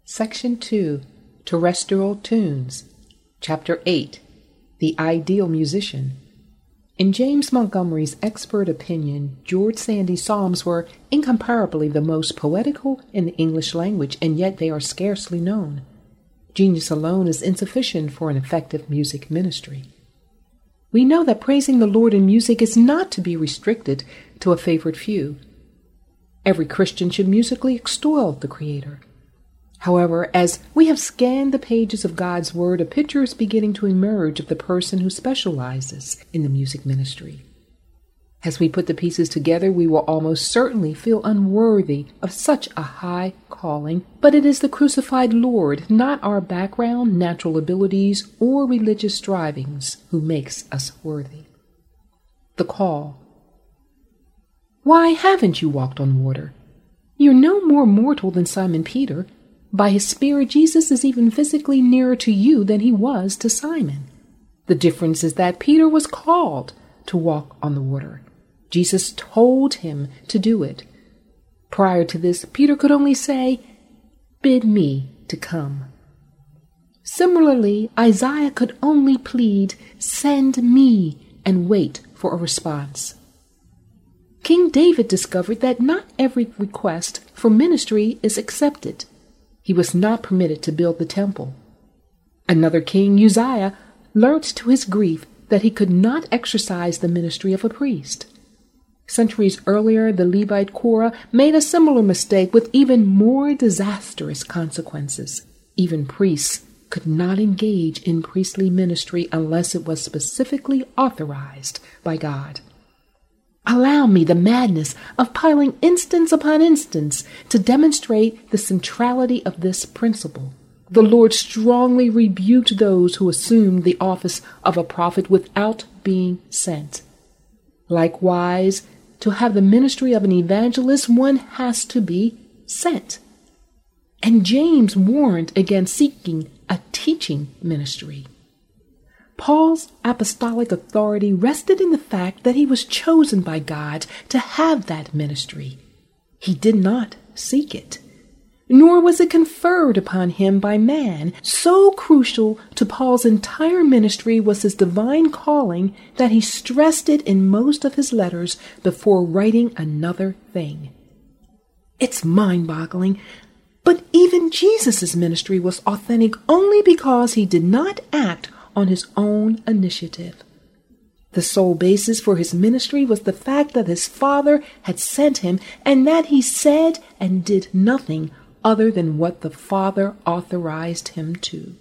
Section 2, Terrestrial Tunes. Chapter 8, The Ideal Musician. In James Montgomery's expert opinion, George Sandy's psalms were incomparably the most poetical in the English language, and yet they are scarcely known. Genius alone is insufficient for an effective music ministry. We know that praising the Lord in music is not to be restricted to a favored few. Every Christian should musically extol the Creator. However, as we have scanned the pages of God's Word, a picture is beginning to emerge of the person who specializes in the music ministry. As we put the pieces together, we will almost certainly feel unworthy of such a high calling, but it is the crucified Lord, not our background, natural abilities, or religious strivings, who makes us worthy. The call. Why haven't you walked on water? You're no more mortal than Simon Peter. By his Spirit, Jesus is even physically nearer to you than he was to Simon. The difference is that Peter was called to walk on the water. Jesus told him to do it. Prior to this, Peter could only say, "Bid me to come." Similarly, Isaiah could only plead, "Send me," and wait for a response. King David discovered that not every request for ministry is accepted. He was not permitted to build the temple. Another king, Uzziah, learnt to his grief that he could not exercise the ministry of a priest. Centuries earlier, the Levite Korah made a similar mistake with even more disastrous consequences. Even priests could not engage in priestly ministry unless it was specifically authorized by God. Allow me the madness of piling instance upon instance to demonstrate the centrality of this principle. The Lord strongly rebuked those who assumed the office of a prophet without being sent. Likewise, to have the ministry of an evangelist, one has to be sent. And James warned against seeking a teaching ministry. Paul's apostolic authority rested in the fact that he was chosen by God to have that ministry. He did not seek it, nor was it conferred upon him by man. So crucial to Paul's entire ministry was his divine calling that he stressed it in most of his letters before writing another thing. It's mind-boggling, but even Jesus' ministry was authentic only because he did not act on his own initiative. The sole basis for his ministry was the fact that his Father had sent him and that he said and did nothing other than what the Father authorized him to.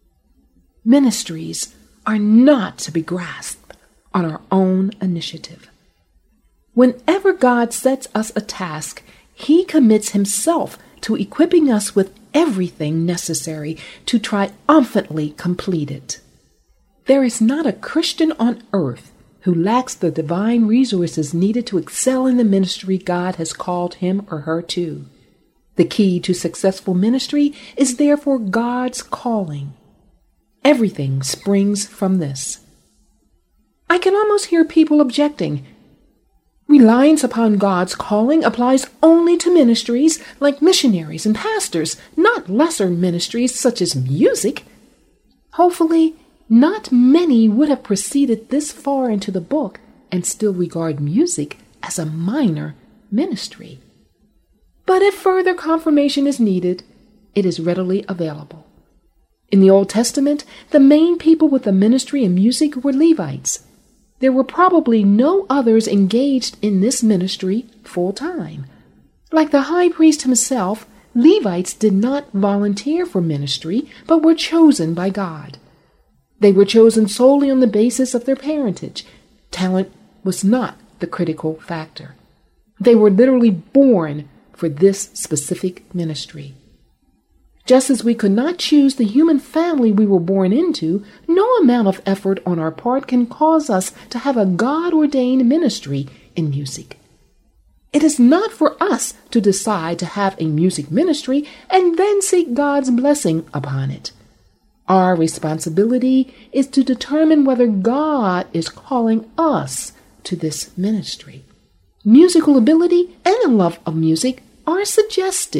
Ministries are not to be grasped on our own initiative. Whenever God sets us a task, he commits himself to equipping us with everything necessary to triumphantly complete it. There is not a Christian on earth who lacks the divine resources needed to excel in the ministry God has called him or her to. The key to successful ministry is therefore God's calling. Everything springs from this. I can almost hear people objecting. Reliance upon God's calling applies only to ministries like missionaries and pastors, not lesser ministries such as music. Hopefully, not many would have proceeded this far into the book and still regard music as a minor ministry. But if further confirmation is needed, it is readily available. In the Old Testament, the main people with a ministry in music were Levites. There were probably no others engaged in this ministry full-time. Like the high priest himself, Levites did not volunteer for ministry, but were chosen by God. They were chosen solely on the basis of their parentage. Talent was not the critical factor. They were literally born for this specific ministry. Just as we could not choose the human family we were born into, no amount of effort on our part can cause us to have a God-ordained ministry in music. It is not for us to decide to have a music ministry and then seek God's blessing upon it. Our responsibility is to determine whether God is calling us to this ministry. Musical ability and a love of music are suggestive,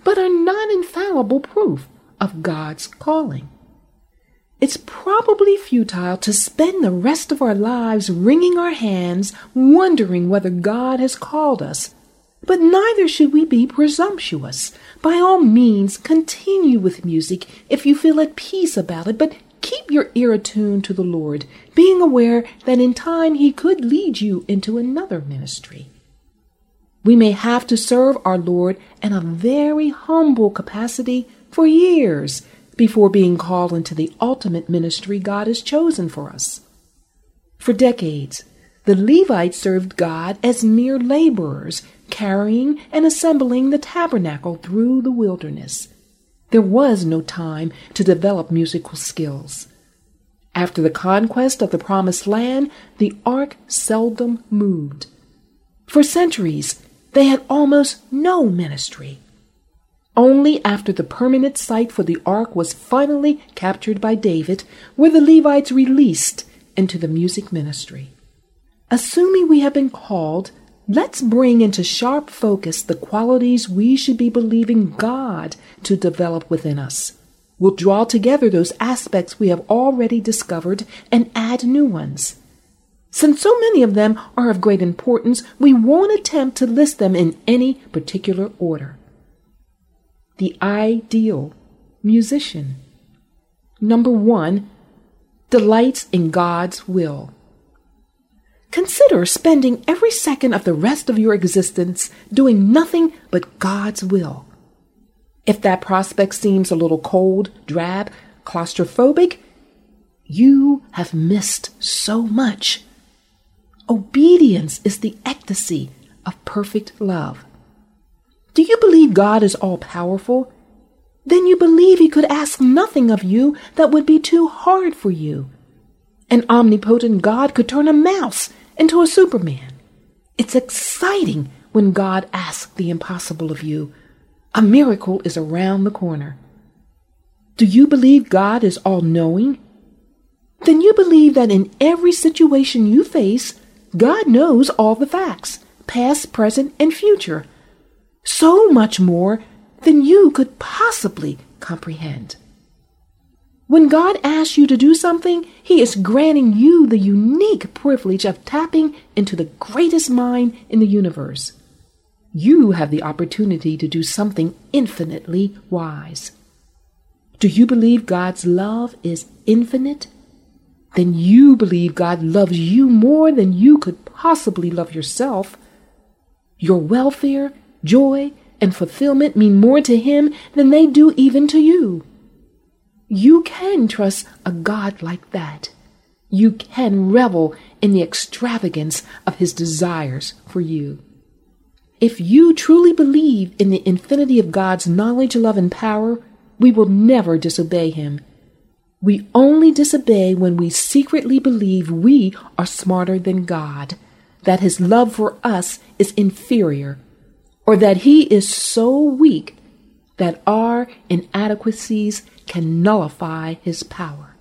but are not infallible proof of God's calling. It's probably futile to spend the rest of our lives wringing our hands, wondering whether God has called us. But neither should we be presumptuous. By all means, continue with music if you feel at peace about it, but keep your ear attuned to the Lord, being aware that in time He could lead you into another ministry. We may have to serve our Lord in a very humble capacity for years before being called into the ultimate ministry God has chosen for us. For decades, the Levites served God as mere laborers, carrying and assembling the tabernacle through the wilderness. There was no time to develop musical skills. After the conquest of the Promised Land, the ark seldom moved. For centuries, they had almost no ministry. Only after the permanent site for the ark was finally captured by David were the Levites released into the music ministry. Assuming we have been called, let's bring into sharp focus the qualities we should be believing God to develop within us. We'll draw together those aspects we have already discovered and add new ones. Since so many of them are of great importance, we won't attempt to list them in any particular order. The ideal musician. Number 1, delights in God's will. Consider spending every second of the rest of your existence doing nothing but God's will. If that prospect seems a little cold, drab, claustrophobic, you have missed so much. Obedience is the ecstasy of perfect love. Do you believe God is all-powerful? Then you believe He could ask nothing of you that would be too hard for you. An omnipotent God could turn a mouse into a Superman. It's exciting when God asks the impossible of you. A miracle is around the corner. Do you believe God is all-knowing? Then you believe that in every situation you face, God knows all the facts, past, present, and future. So much more than you could possibly comprehend. When God asks you to do something, He is granting you the unique privilege of tapping into the greatest mind in the universe. You have the opportunity to do something infinitely wise. Do you believe God's love is infinite? Then you believe God loves you more than you could possibly love yourself. Your welfare, joy, and fulfillment mean more to Him than they do even to you. You can trust a God like that. You can revel in the extravagance of His desires for you. If you truly believe in the infinity of God's knowledge, love, and power, we will never disobey Him. We only disobey when we secretly believe we are smarter than God, that His love for us is inferior, or that He is so weak that our inadequacies can nullify His power.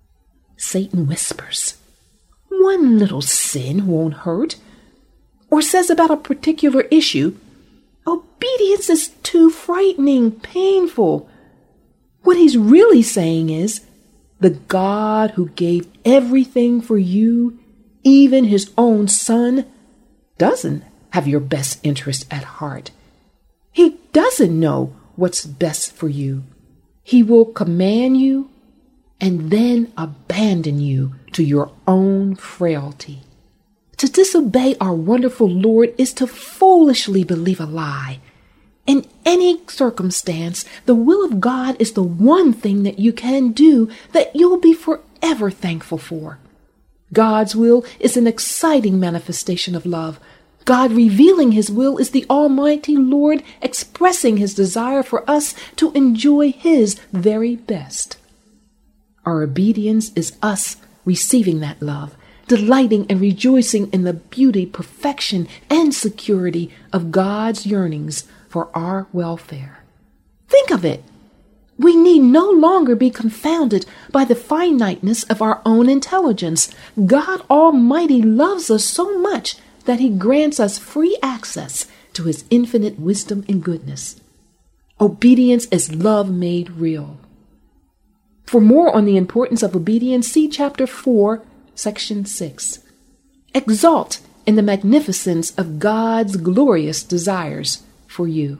Satan whispers, "One little sin won't hurt," or says about a particular issue, "Obedience is too frightening, painful." What he's really saying is, the God who gave everything for you, even His own Son, doesn't have your best interest at heart. He doesn't know what's best for you. He will command you and then abandon you to your own frailty. To disobey our wonderful Lord is to foolishly believe a lie. In any circumstance, the will of God is the one thing that you can do that you'll be forever thankful for. God's will is an exciting manifestation of love. God revealing His will is the Almighty Lord expressing His desire for us to enjoy His very best. Our obedience is us receiving that love, delighting and rejoicing in the beauty, perfection, and security of God's yearnings for our welfare. Think of it. We need no longer be confounded by the finiteness of our own intelligence. God Almighty loves us so much that He grants us free access to His infinite wisdom and goodness. Obedience is love made real. For more on the importance of obedience, see chapter 4, section 6. Exalt in the magnificence of God's glorious desires for you.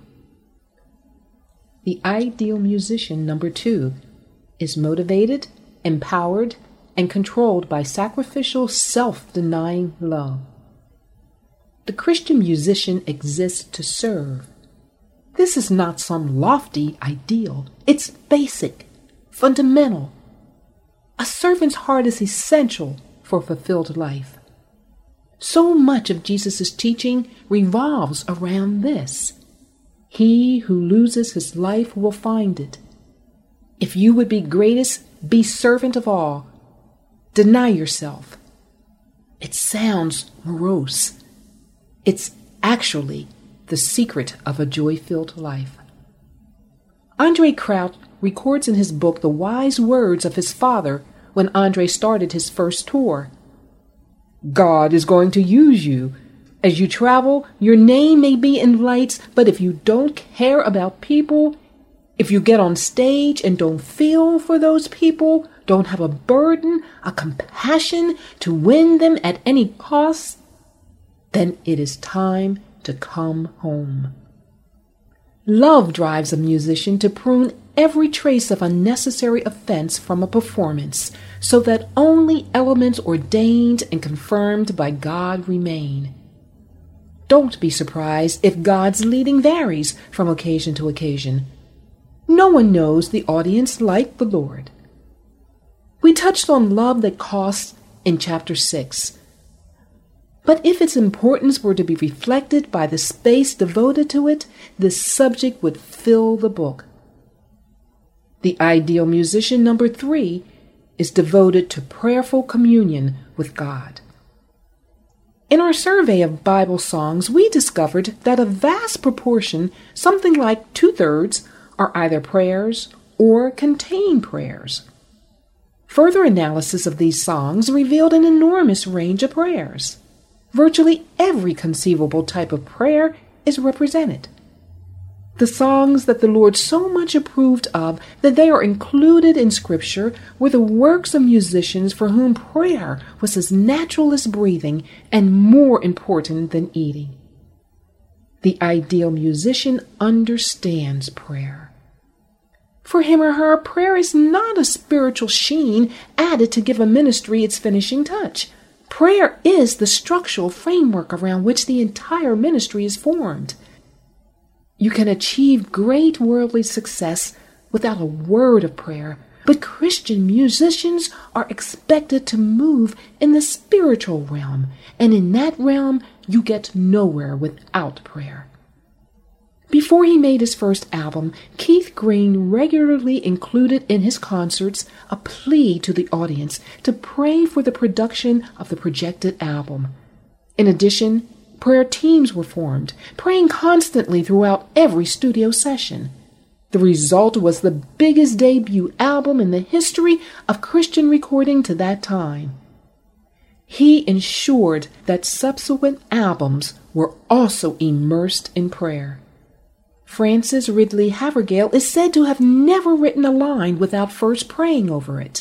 The ideal musician, number 2, is motivated, empowered, and controlled by sacrificial, self-denying love. The Christian musician exists to serve. This is not some lofty ideal. It's basic, fundamental. A servant's heart is essential for fulfilled life. So much of Jesus' teaching revolves around this. He who loses his life will find it. If you would be greatest, be servant of all. Deny yourself. It sounds morose. It's actually the secret of a joy-filled life. Andre Crouch records in his book the wise words of his father when Andre started his first tour. God is going to use you. As you travel, your name may be in lights, but if you don't care about people, if you get on stage and don't feel for those people, don't have a burden, a compassion to win them at any cost, then it is time to come home. Love drives a musician to prune every trace of unnecessary offense from a performance, so that only elements ordained and confirmed by God remain. Don't be surprised if God's leading varies from occasion to occasion. No one knows the audience like the Lord. We touched on love that costs in chapter 6. But if its importance were to be reflected by the space devoted to it, this subject would fill the book. The ideal musician, number 3, is devoted to prayerful communion with God. In our survey of Bible songs, we discovered that a vast proportion, something like 2/3, are either prayers or contain prayers. Further analysis of these songs revealed an enormous range of prayers. Virtually every conceivable type of prayer is represented. The songs that the Lord so much approved of that they are included in Scripture were the works of musicians for whom prayer was as natural as breathing and more important than eating. The ideal musician understands prayer. For him or her, prayer is not a spiritual sheen added to give a ministry its finishing touch. Prayer is the structural framework around which the entire ministry is formed. You can achieve great worldly success without a word of prayer, but Christian musicians are expected to move in the spiritual realm, and in that realm you get nowhere without prayer. Before he made his first album, Keith Green regularly included in his concerts a plea to the audience to pray for the production of the projected album. In addition, prayer teams were formed, praying constantly throughout every studio session. The result was the biggest debut album in the history of Christian recording to that time. He ensured that subsequent albums were also immersed in prayer. Francis Ridley Havergal is said to have never written a line without first praying over it.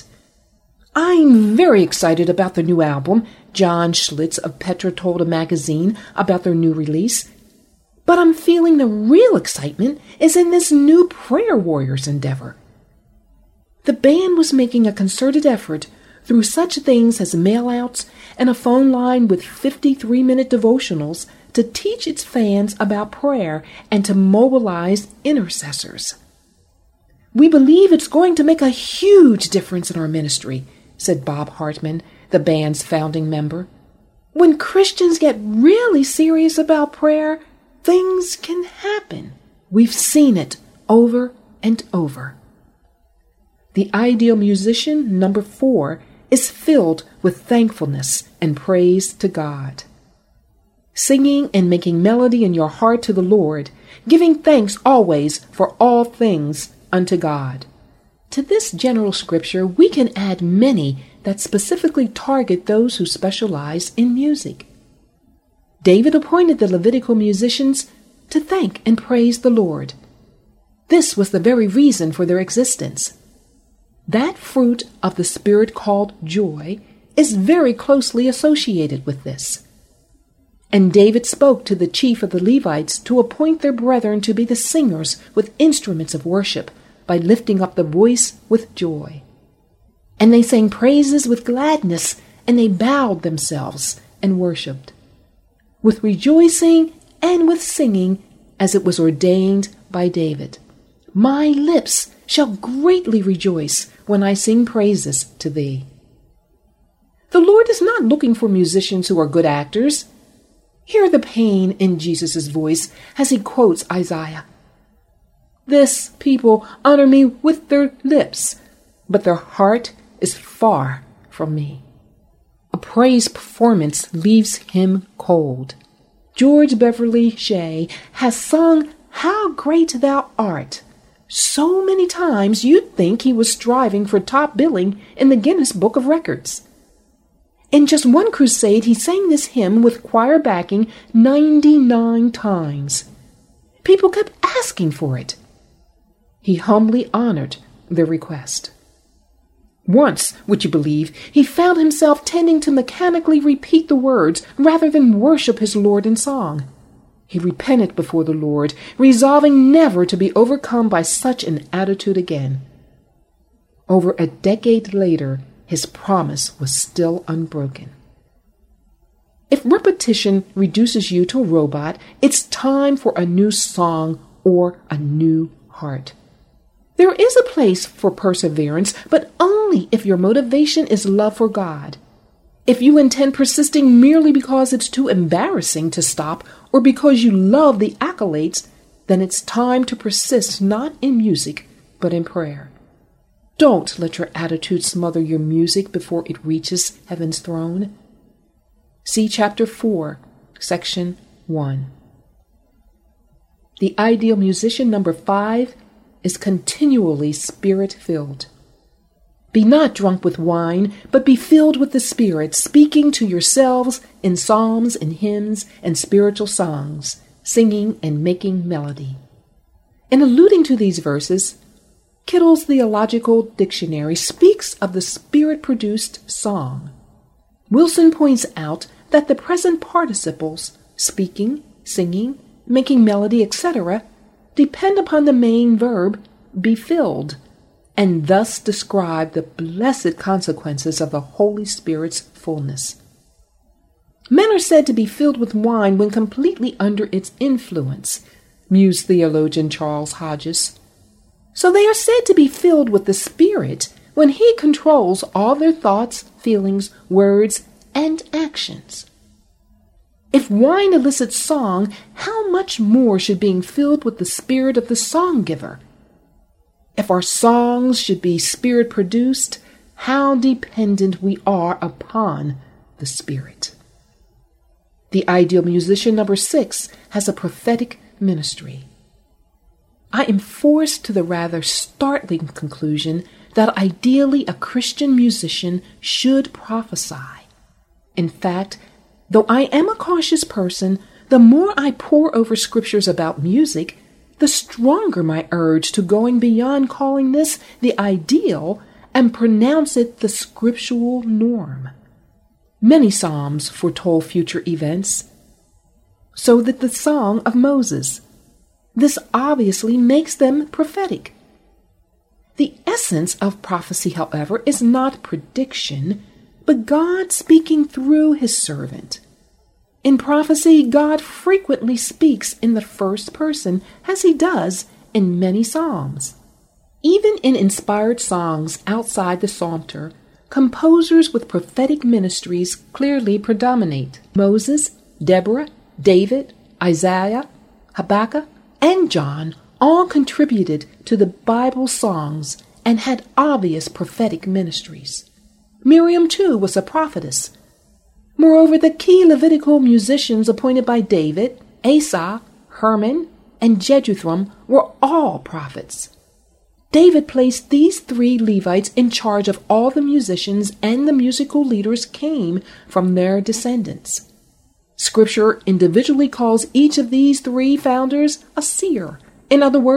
I'm very excited about the new album. John Schlitz of Petra told a magazine about their new release. But I'm feeling the real excitement is in this new Prayer Warriors endeavor. The band was making a concerted effort through such things as mail-outs and a phone line with 53-minute devotionals to teach its fans about prayer and to mobilize intercessors. We believe it's going to make a huge difference in our ministry, said Bob Hartman, the band's founding member. When Christians get really serious about prayer, things can happen. We've seen it over and over. The ideal musician, number 4, is filled with thankfulness and praise to God. Singing and making melody in your heart to the Lord, giving thanks always for all things unto God. To this general scripture, we can add many that specifically target those who specialize in music. David appointed the Levitical musicians to thank and praise the Lord. This was the very reason for their existence. That fruit of the Spirit called joy is very closely associated with this. And David spoke to the chief of the Levites to appoint their brethren to be the singers with instruments of worship by lifting up the voice with joy. And they sang praises with gladness, and they bowed themselves and worshipped, with rejoicing and with singing, as it was ordained by David. My lips shall greatly rejoice when I sing praises to thee. The Lord is not looking for musicians who are good actors. Hear the pain in Jesus' voice as he quotes Isaiah. This people honor me with their lips, but their heart is far from me. A praise performance leaves him cold. George Beverly Shea has sung How Great Thou Art so many times you'd think he was striving for top billing in the Guinness Book of Records. In just one crusade, he sang this hymn with choir backing 99 times. People kept asking for it. He humbly honored their request. Once, would you believe, he found himself tending to mechanically repeat the words rather than worship his Lord in song. He repented before the Lord, resolving never to be overcome by such an attitude again. Over a decade later, his promise was still unbroken. If repetition reduces you to a robot, it's time for a new song or a new heart. There is a place for perseverance, but only if your motivation is love for God. If you intend persisting merely because it's too embarrassing to stop or because you love the accolades, then it's time to persist not in music, but in prayer. Don't let your attitude smother your music before it reaches heaven's throne. See chapter 4, section 1. The ideal musician number 5 is continually spirit-filled. Be not drunk with wine, but be filled with the Spirit, speaking to yourselves in psalms and hymns and spiritual songs, singing and making melody. In alluding to these verses, Kittle's Theological Dictionary speaks of the Spirit-produced song. Wilson points out that the present participles, speaking, singing, making melody, etc., depend upon the main verb, be filled, and thus describe the blessed consequences of the Holy Spirit's fullness. Men are said to be filled with wine when completely under its influence, mused theologian Charles Hodges. So they are said to be filled with the Spirit when He controls all their thoughts, feelings, words, and actions. If wine elicits song, how much more should being filled with the Spirit of the song-giver? If our songs should be Spirit-produced, how dependent we are upon the Spirit. The ideal musician number 6 has a prophetic ministry. I am forced to the rather startling conclusion that ideally a Christian musician should prophesy. In fact, though I am a cautious person, the more I pore over scriptures about music, the stronger my urge to going beyond calling this the ideal and pronounce it the scriptural norm. Many psalms foretold future events. So did the Song of Moses. This obviously makes them prophetic. The essence of prophecy, however, is not prediction, but God speaking through His servant. In prophecy, God frequently speaks in the first person, as He does in many psalms. Even in inspired songs outside the Psalter, composers with prophetic ministries clearly predominate. Moses, Deborah, David, Isaiah, Habakkuk, and John all contributed to the Bible songs and had obvious prophetic ministries. Miriam, too, was a prophetess. Moreover, the key Levitical musicians appointed by David, Asaph, Herman, and Jeduthun were all prophets. David placed these 3 Levites in charge of all the musicians, and the musical leaders came from their descendants. Scripture individually calls each of these 3 founders a seer, in other words, a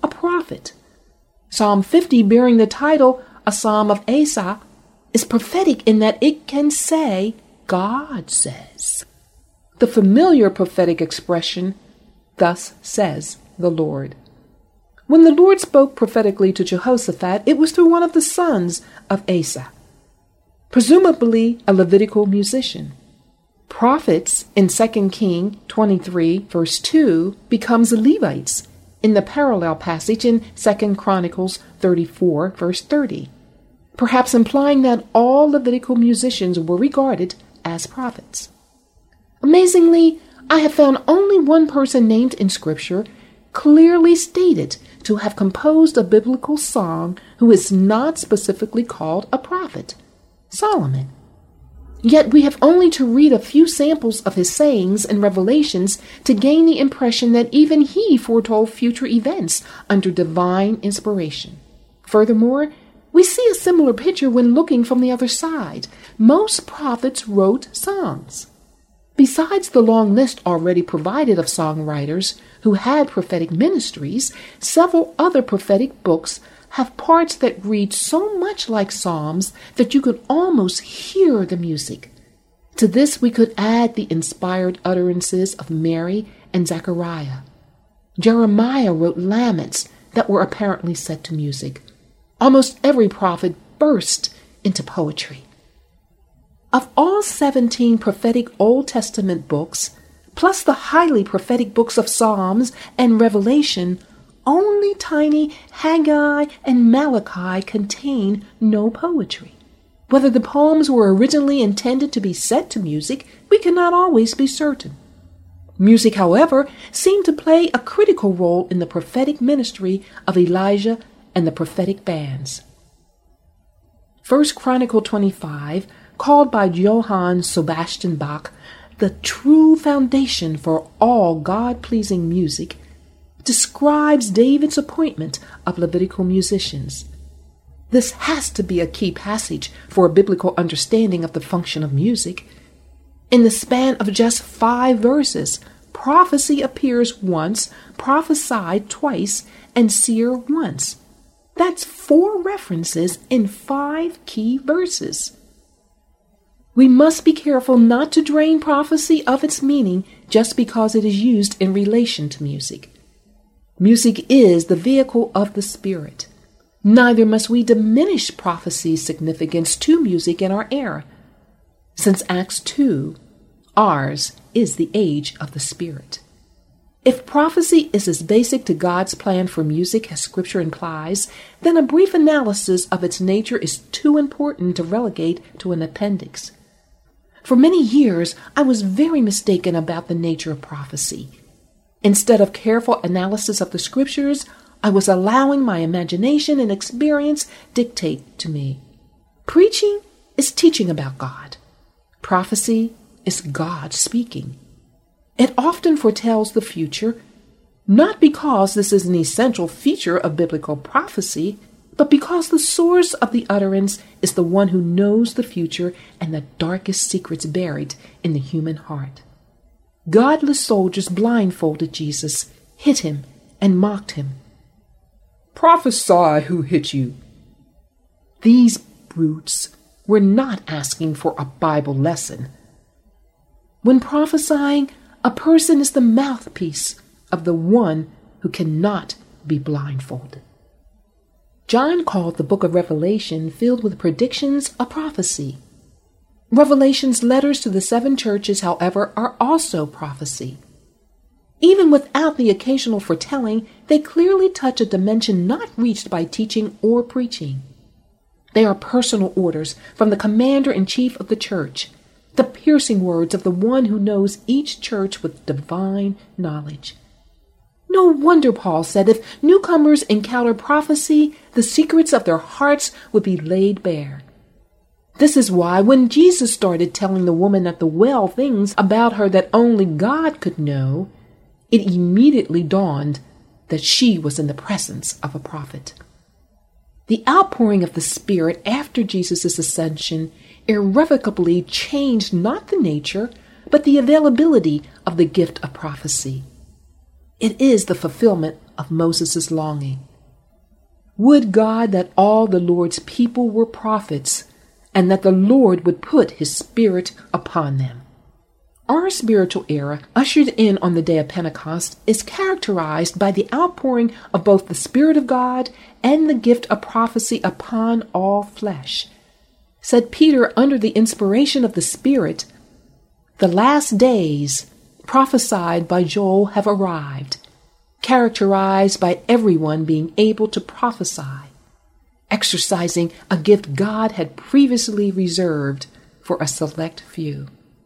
prophet. Psalm 50, bearing the title A Psalm of Asaph, is prophetic in that it can say, God says. The familiar prophetic expression, thus says the Lord. When the Lord spoke prophetically to Jehoshaphat, it was through one of the sons of Asaph, presumably a Levitical musician. Prophets in 2 Kings 23, verse 2, becomes Levites in the parallel passage in 2 Chronicles 34, verse 30, perhaps implying that all Levitical musicians were regarded as prophets. Amazingly, I have found only one person named in Scripture clearly stated to have composed a biblical song who is not specifically called a prophet, Solomon. Yet we have only to read a few samples of his sayings and revelations to gain the impression that even he foretold future events under divine inspiration. Furthermore, we see a similar picture when looking from the other side. Most prophets wrote songs. Besides the long list already provided of songwriters who had prophetic ministries, several other prophetic books have parts that read so much like psalms that you could almost hear the music. To this we could add the inspired utterances of Mary and Zechariah. Jeremiah wrote laments that were apparently set to music. Almost every prophet burst into poetry. Of all 17 prophetic Old Testament books, plus the highly prophetic books of Psalms and Revelation, only tiny Haggai and Malachi contain no poetry. Whether the poems were originally intended to be set to music, we cannot always be certain. Music, however, seemed to play a critical role in the prophetic ministry of Elijah and the prophetic bands. 1 Chronicle 25, called by Johann Sebastian Bach the true foundation for all God-pleasing music, describes David's appointment of Levitical musicians. This has to be a key passage for a biblical understanding of the function of music. In the span of just 5 verses, prophecy appears once, prophesied twice, and seer once. That's 4 references in 5 key verses. We must be careful not to drain prophecy of its meaning just because it is used in relation to music. Music is the vehicle of the Spirit. Neither must we diminish prophecy's significance to music in our era. Since Acts 2, ours is the age of the Spirit. If prophecy is as basic to God's plan for music as Scripture implies, then a brief analysis of its nature is too important to relegate to an appendix. For many years, I was very mistaken about the nature of prophecy. Instead of careful analysis of the Scriptures, I was allowing my imagination and experience dictate to me. Preaching is teaching about God. Prophecy is God speaking. It often foretells the future, not because this is an essential feature of biblical prophecy, but because the source of the utterance is the one who knows the future and the darkest secrets buried in the human heart. Godless soldiers blindfolded Jesus, hit him, and mocked him. "Prophesy who hit you." These brutes were not asking for a Bible lesson. When prophesying, a person is the mouthpiece of the one who cannot be blindfolded. John called the book of Revelation filled with predictions a prophecy. Revelation's letters to the 7 churches, however, are also prophecy. Even without the occasional foretelling, they clearly touch a dimension not reached by teaching or preaching. They are personal orders from the commander-in-chief of the church, the piercing words of the one who knows each church with divine knowledge. No wonder Paul said if newcomers encounter prophecy, the secrets of their hearts would be laid bare. This is why when Jesus started telling the woman at the well things about her that only God could know, it immediately dawned that she was in the presence of a prophet. The outpouring of the Spirit after Jesus' ascension irrevocably changed not the nature, but the availability of the gift of prophecy. It is the fulfillment of Moses' longing. Would God that all the Lord's people were prophets, and that the Lord would put his Spirit upon them. Our spiritual era, ushered in on the day of Pentecost, is characterized by the outpouring of both the Spirit of God and the gift of prophecy upon all flesh. Said Peter, under the inspiration of the Spirit, "The last days prophesied by Joel have arrived," characterized by everyone being able to prophesy, exercising a gift God had previously reserved for a select few.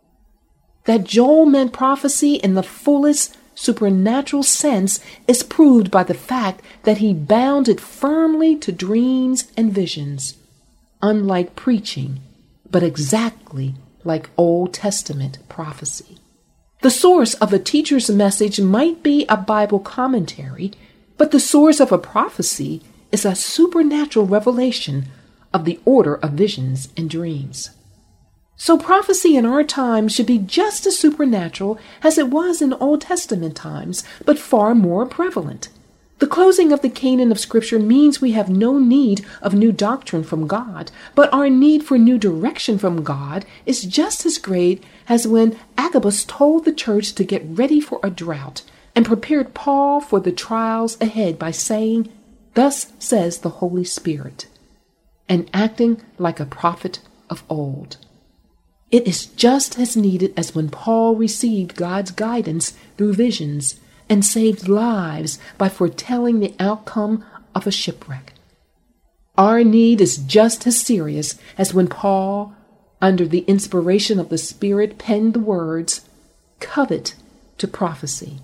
That Joel meant prophecy in the fullest supernatural sense is proved by the fact that he bound it firmly to dreams and visions, unlike preaching, but exactly like Old Testament prophecy. The source of a teacher's message might be a Bible commentary, but the source of a prophecy is a supernatural revelation of the order of visions and dreams. So prophecy in our time should be just as supernatural as it was in Old Testament times, but far more prevalent. The closing of the canon of Scripture means we have no need of new doctrine from God, but our need for new direction from God is just as great as when Agabus told the church to get ready for a drought and prepared Paul for the trials ahead by saying, "Thus says the Holy Spirit," and acting like a prophet of old. It is just as needed as when Paul received God's guidance through visions and saved lives by foretelling the outcome of a shipwreck. Our need is just as serious as when Paul, under the inspiration of the Spirit, penned the words, "Covet to prophecy."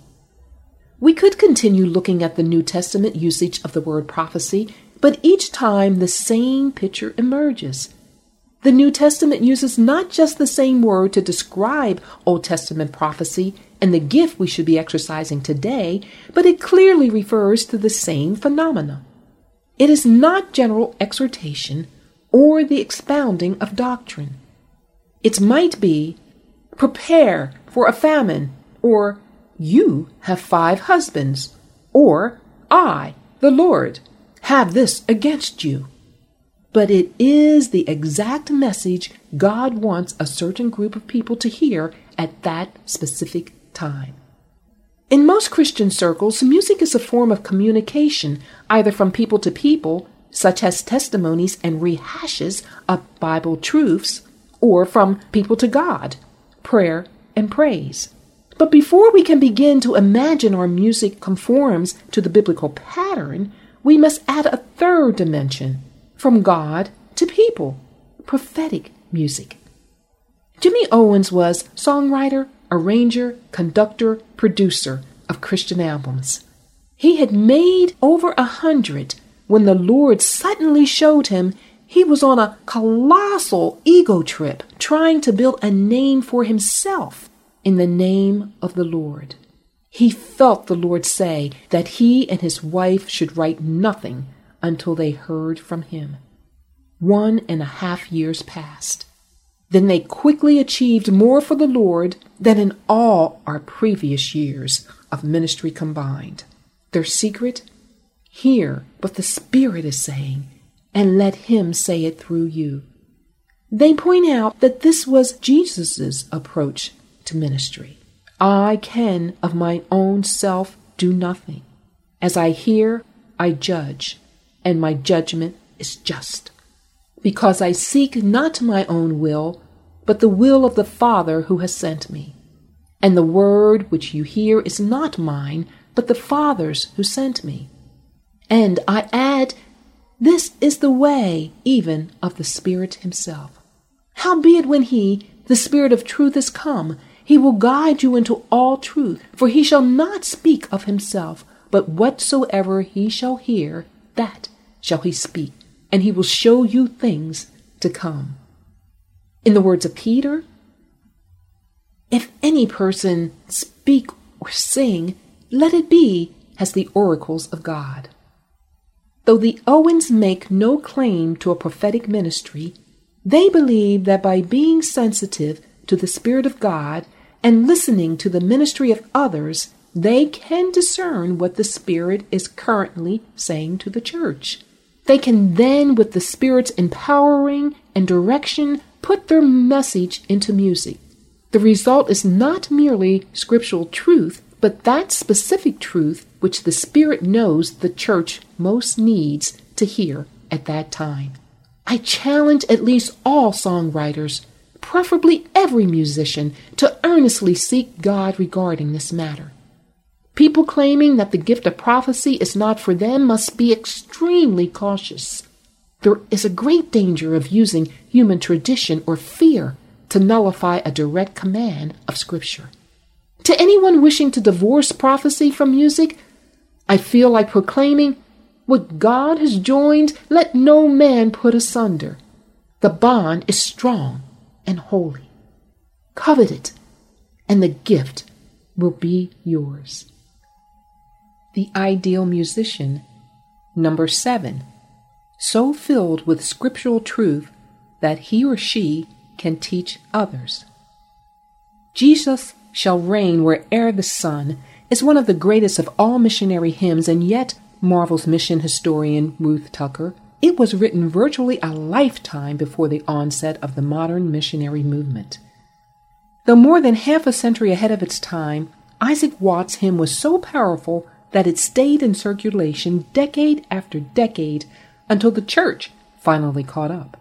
We could continue looking at the New Testament usage of the word prophecy, but each time the same picture emerges. The New Testament uses not just the same word to describe Old Testament prophecy and the gift we should be exercising today, but it clearly refers to the same phenomena. It is not general exhortation or the expounding of doctrine. It might be, "Prepare for a famine," or "You have 5 husbands," or "I, the Lord, have this against you." But it is the exact message God wants a certain group of people to hear at that specific time. In most Christian circles, music is a form of communication, either from people to people, such as testimonies and rehashes of Bible truths, or from people to God, prayer and praise. But before we can begin to imagine our music conforms to the biblical pattern, we must add a third dimension, from God to people, prophetic music. Jimmy Owens was songwriter, arranger, conductor, producer of Christian albums. He had made over 100 when the Lord suddenly showed him he was on a colossal ego trip trying to build a name for himself in the name of the Lord. He felt the Lord say that he and his wife should write nothing until they heard from him. 1.5 years passed. Then they quickly achieved more for the Lord than in all our previous years of ministry combined. Their secret? Hear what the Spirit is saying, and let Him say it through you. They point out that this was Jesus' approach to ministry. I can of my own self do nothing. As I hear, I judge, and my judgment is just. Because I seek not my own will, but the will of the Father who has sent me. And the word which you hear is not mine, but the Father's who sent me. And I add, this is the way even of the Spirit himself. Howbeit when he, the Spirit of truth, is come, he will guide you into all truth, for he shall not speak of himself, but whatsoever he shall hear, that shall he speak, and he will show you things to come. In the words of Peter, if any person speak or sing, let it be as the oracles of God. Though the Owens make no claim to a prophetic ministry, they believe that by being sensitive to the Spirit of God and listening to the ministry of others, they can discern what the Spirit is currently saying to the church. They can then, with the Spirit's empowering and direction, put their message into music. The result is not merely scriptural truth, but that specific truth which the Spirit knows the church most needs to hear at that time. I challenge at least all songwriters, preferably every musician, to earnestly seek God regarding this matter. People claiming that the gift of prophecy is not for them must be extremely cautious. There is a great danger of using human tradition or fear to nullify a direct command of Scripture. To anyone wishing to divorce prophecy from music, I feel like proclaiming, what God has joined, let no man put asunder. The bond is strong and holy. Covet it, and the gift will be yours. The ideal musician. Number 7. So filled with scriptural truth that he or she can teach others. Jesus shall reign where'er the sun is one of the greatest of all missionary hymns, and yet, marvels mission historian Ruth Tucker, it was written virtually a lifetime before the onset of the modern missionary movement. Though more than half a century ahead of its time, Isaac Watts' hymn was so powerful that it stayed in circulation decade after decade until the church finally caught up.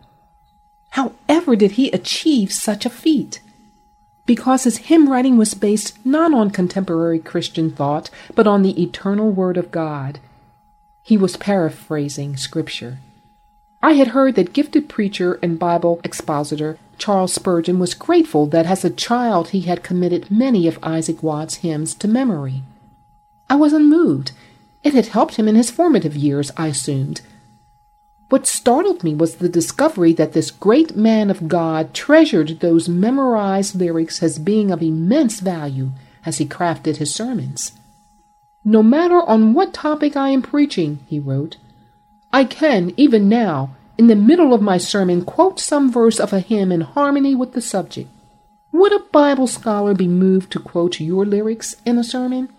However did he achieve such a feat? Because his hymn writing was based not on contemporary Christian thought, but on the eternal Word of God. He was paraphrasing Scripture. I had heard that gifted preacher and Bible expositor Charles Spurgeon was grateful that as a child he had committed many of Isaac Watts' hymns to memory. I was unmoved. It had helped him in his formative years, I assumed. What startled me was the discovery that this great man of God treasured those memorized lyrics as being of immense value as he crafted his sermons. No matter on what topic I am preaching, he wrote, I can, even now, in the middle of my sermon, quote some verse of a hymn in harmony with the subject. Would a Bible scholar be moved to quote your lyrics in a sermon?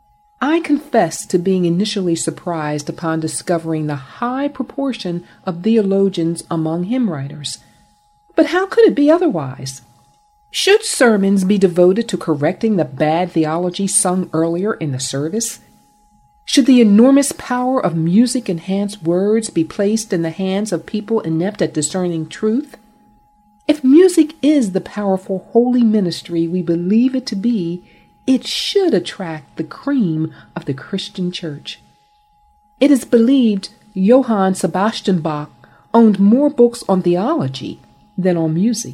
I confess to being initially surprised upon discovering the high proportion of theologians among hymn writers. But how could it be otherwise? Should sermons be devoted to correcting the bad theology sung earlier in the service? Should the enormous power of music-enhanced words be placed in the hands of people inept at discerning truth? If music is the powerful holy ministry we believe it to be, it should attract the cream of the Christian church. It is believed Johann Sebastian Bach owned more books on theology than on music.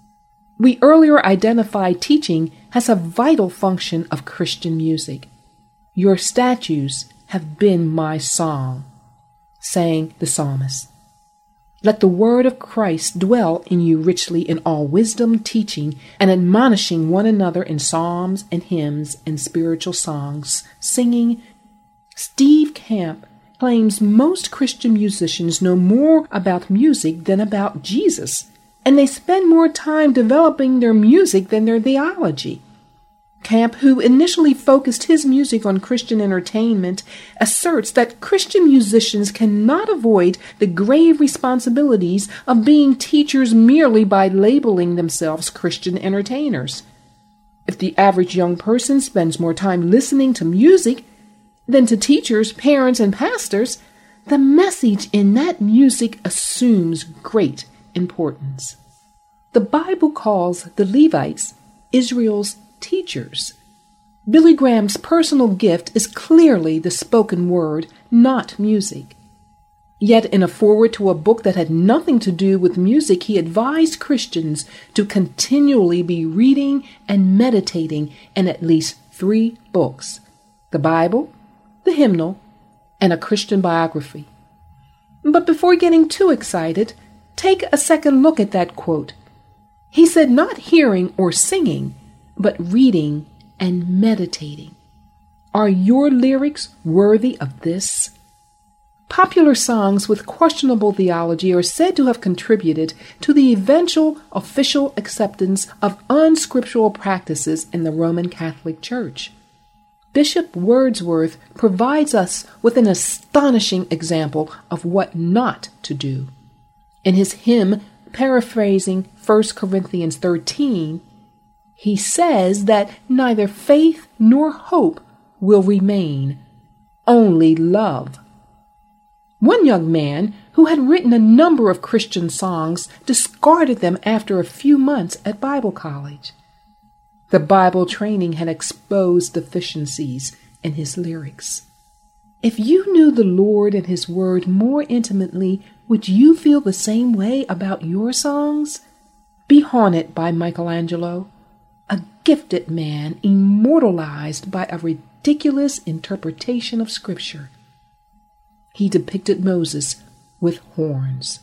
We earlier identified teaching as a vital function of Christian music. Your statutes have been my song, sang the psalmist. Let the word of Christ dwell in you richly in all wisdom, teaching, and admonishing one another in psalms and hymns and spiritual songs, singing. Steve Camp claims most Christian musicians know more about music than about Jesus, and they spend more time developing their music than their theology. Camp, who initially focused his music on Christian entertainment, asserts that Christian musicians cannot avoid the grave responsibilities of being teachers merely by labeling themselves Christian entertainers. If the average young person spends more time listening to music than to teachers, parents, and pastors, the message in that music assumes great importance. The Bible calls the Levites Israel's teachers. Billy Graham's personal gift is clearly the spoken word, not music. Yet in a foreword to a book that had nothing to do with music, he advised Christians to continually be reading and meditating in at least 3 books: the Bible, the hymnal, and a Christian biography. But before getting too excited, take a second look at that quote. He said not hearing or singing, but reading and meditating. Are your lyrics worthy of this? Popular songs with questionable theology are said to have contributed to the eventual official acceptance of unscriptural practices in the Roman Catholic Church. Bishop Wordsworth provides us with an astonishing example of what not to do. In his hymn, paraphrasing 1 Corinthians 13, he says that neither faith nor hope will remain, only love. One young man who had written a number of Christian songs discarded them after a few months at Bible college. The Bible training had exposed deficiencies in his lyrics. If you knew the Lord and His Word more intimately, would you feel the same way about your songs? Be Haunted by Michelangelo, a gifted man immortalized by a ridiculous interpretation of Scripture. He depicted Moses with horns.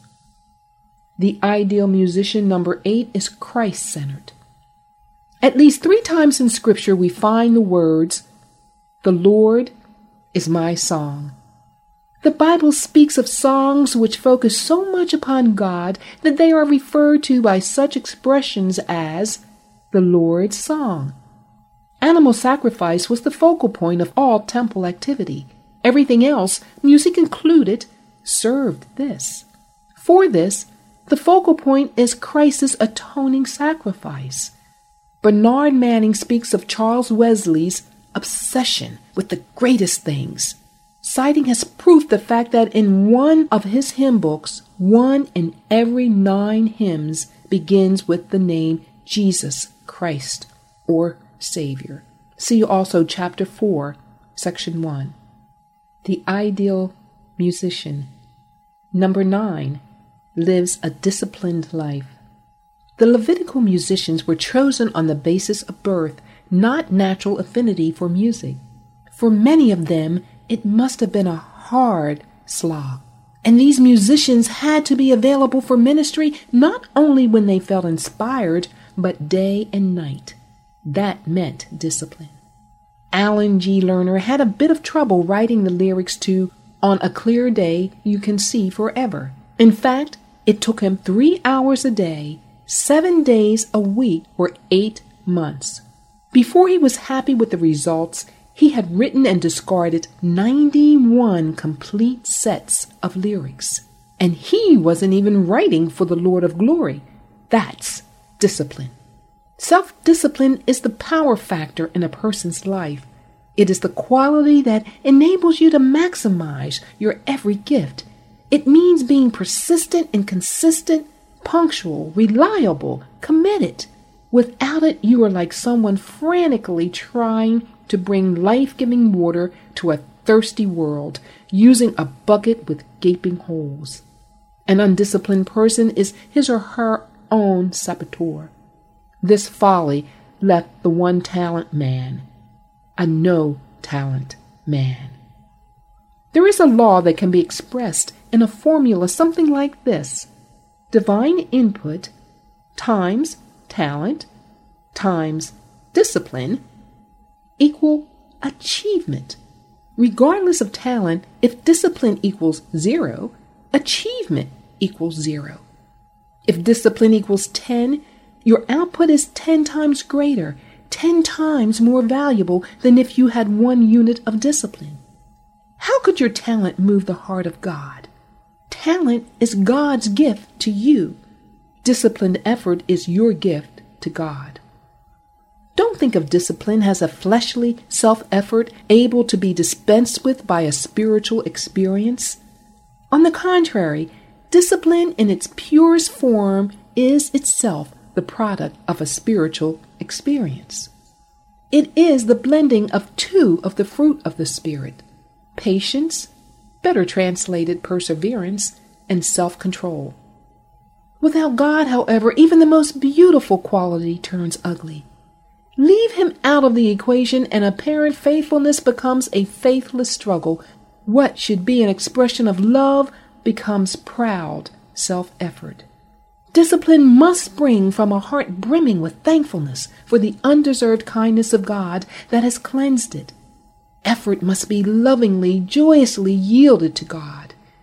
The ideal musician, number 8, is Christ-centered. At least 3 times in Scripture we find the words, "The Lord is my song." The Bible speaks of songs which focus so much upon God that they are referred to by such expressions as the Lord's song. Animal sacrifice was the focal point of all temple activity. Everything else, music included, served this. For this, the focal point is Christ's atoning sacrifice. Bernard Manning speaks of Charles Wesley's obsession with the greatest things, citing as proof the fact that in one of his hymn books, 1 in every 9 hymns begins with the name Jesus Christ or Savior. See also chapter 4, section 1. The ideal musician, number 9, lives a disciplined life. The Levitical musicians were chosen on the basis of birth, not natural affinity for music. For many of them, it must have been a hard slog. And these musicians had to be available for ministry not only when they felt inspired, but day and night. That meant discipline. Alan G. Lerner had a bit of trouble writing the lyrics to "On a Clear Day You Can See Forever." In fact, it took him 3 hours a day, 7 days a week for 8 months. Before he was happy with the results, he had written and discarded 91 complete sets of lyrics. And he wasn't even writing for the Lord of Glory. That's discipline. Self-discipline is the power factor in a person's life. It is the quality that enables you to maximize your every gift. It means being persistent and consistent, punctual, reliable, committed. Without it, you are like someone frantically trying to bring life-giving water to a thirsty world, using a bucket with gaping holes. An undisciplined person is his or her own saboteur. This folly left the one-talent man a no-talent man. There is a law that can be expressed in a formula something like this: divine input times talent times discipline equal achievement. Regardless of talent, if discipline equals 0, achievement equals 0. If discipline equals 10, your output is 10 times greater, 10 times more valuable than if you had 1 unit of discipline. How could your talent move the heart of God? Talent is God's gift to you. Disciplined effort is your gift to God. Don't think of discipline as a fleshly self-effort able to be dispensed with by a spiritual experience. On the contrary, discipline in its purest form is itself the product of a spiritual experience. It is the blending of 2 of the fruit of the Spirit: patience, better translated perseverance, and self-control. Without God, however, even the most beautiful quality turns ugly. Leave Him out of the equation and apparent faithfulness becomes a faithless struggle. What should be an expression of love becomes proud self-effort. Discipline must spring from a heart brimming with thankfulness for the undeserved kindness of God that has cleansed it. Effort must be lovingly, joyously yielded to God.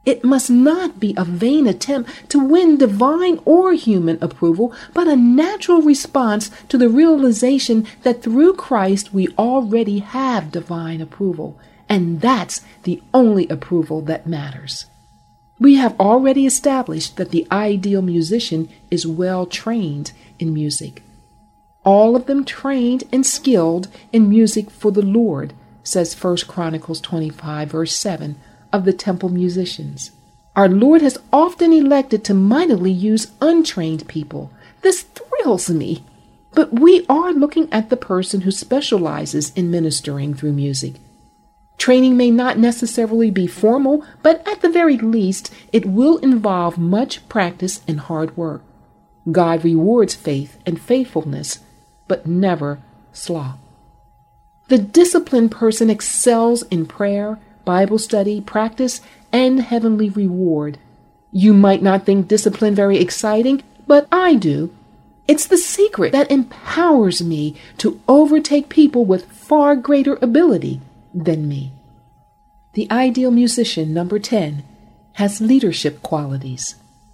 It must not be a vain attempt to win divine or human approval, but a natural response to the realization that through Christ we already have divine approval, and that's the only approval that matters. We have already established that the ideal musician is well trained in music. All of them trained and skilled in music for the Lord, says 1 Chronicles 25, verse 7, of the temple musicians. Our Lord has often elected to mightily use untrained people. This thrills me. But we are looking at the person who specializes in ministering through music. Training may not necessarily be formal, but at the very least, it will involve much practice and hard work. God rewards faith and faithfulness, but never sloth. The disciplined person excels in prayer, Bible study, practice, and heavenly reward. You might not think discipline very exciting, but I do. It's the secret that empowers me to overtake people with far greater ability than me. The ideal musician, number 10, has leadership qualities.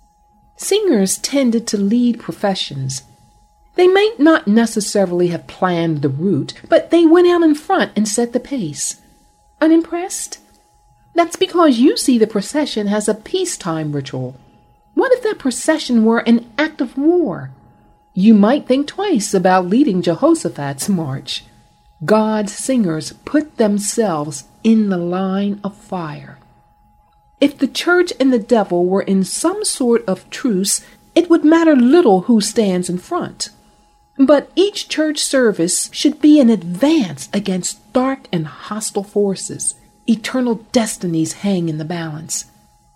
Singers tended to lead professions. They might not necessarily have planned the route, but they went out in front and set the pace. Unimpressed? That's because you see the procession as a peacetime ritual. What if that procession were an act of war? You might think twice about leading Jehoshaphat's march. God's singers put themselves in the line of fire. If the church and the devil were in some sort of truce, it would matter little who stands in front. But each church service should be an advance against dark and hostile forces. Eternal destinies hang in the balance.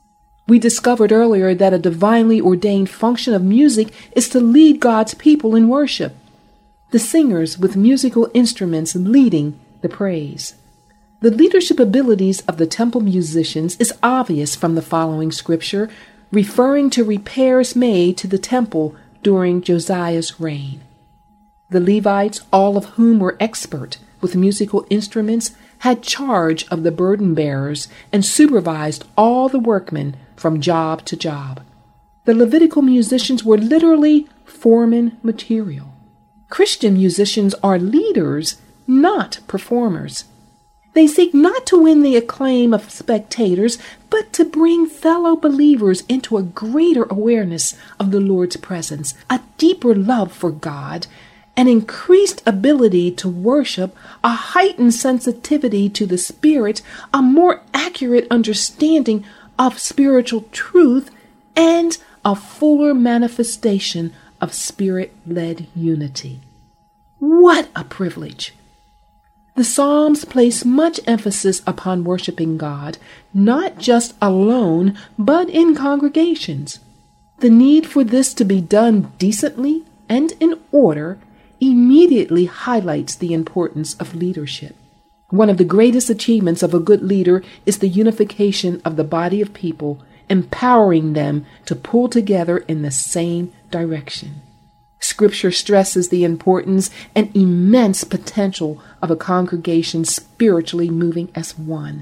We discovered earlier that a divinely ordained function of music is to lead God's people in worship. The singers with musical instruments leading the praise. The leadership abilities of the temple musicians is obvious from the following scripture, referring to repairs made to the temple during Josiah's reign. The Levites, all of whom were expert with musical instruments, had charge of the burden bearers and supervised all the workmen from job to job. The Levitical musicians were literally foreman material. Christian musicians are leaders, not performers. They seek not to win the acclaim of spectators, but to bring fellow believers into a greater awareness of the Lord's presence, a deeper love for God, an increased ability to worship, a heightened sensitivity to the Spirit, a more accurate understanding of spiritual truth, and a fuller manifestation of Spirit-led unity. What a privilege! The Psalms place much emphasis upon worshiping God, not just alone, but in congregations. The need for this to be done decently and in order immediately highlights the importance of leadership. One of the greatest achievements of a good leader is the unification of the body of people, empowering them to pull together in the same direction. Scripture stresses the importance and immense potential of a congregation spiritually moving as one.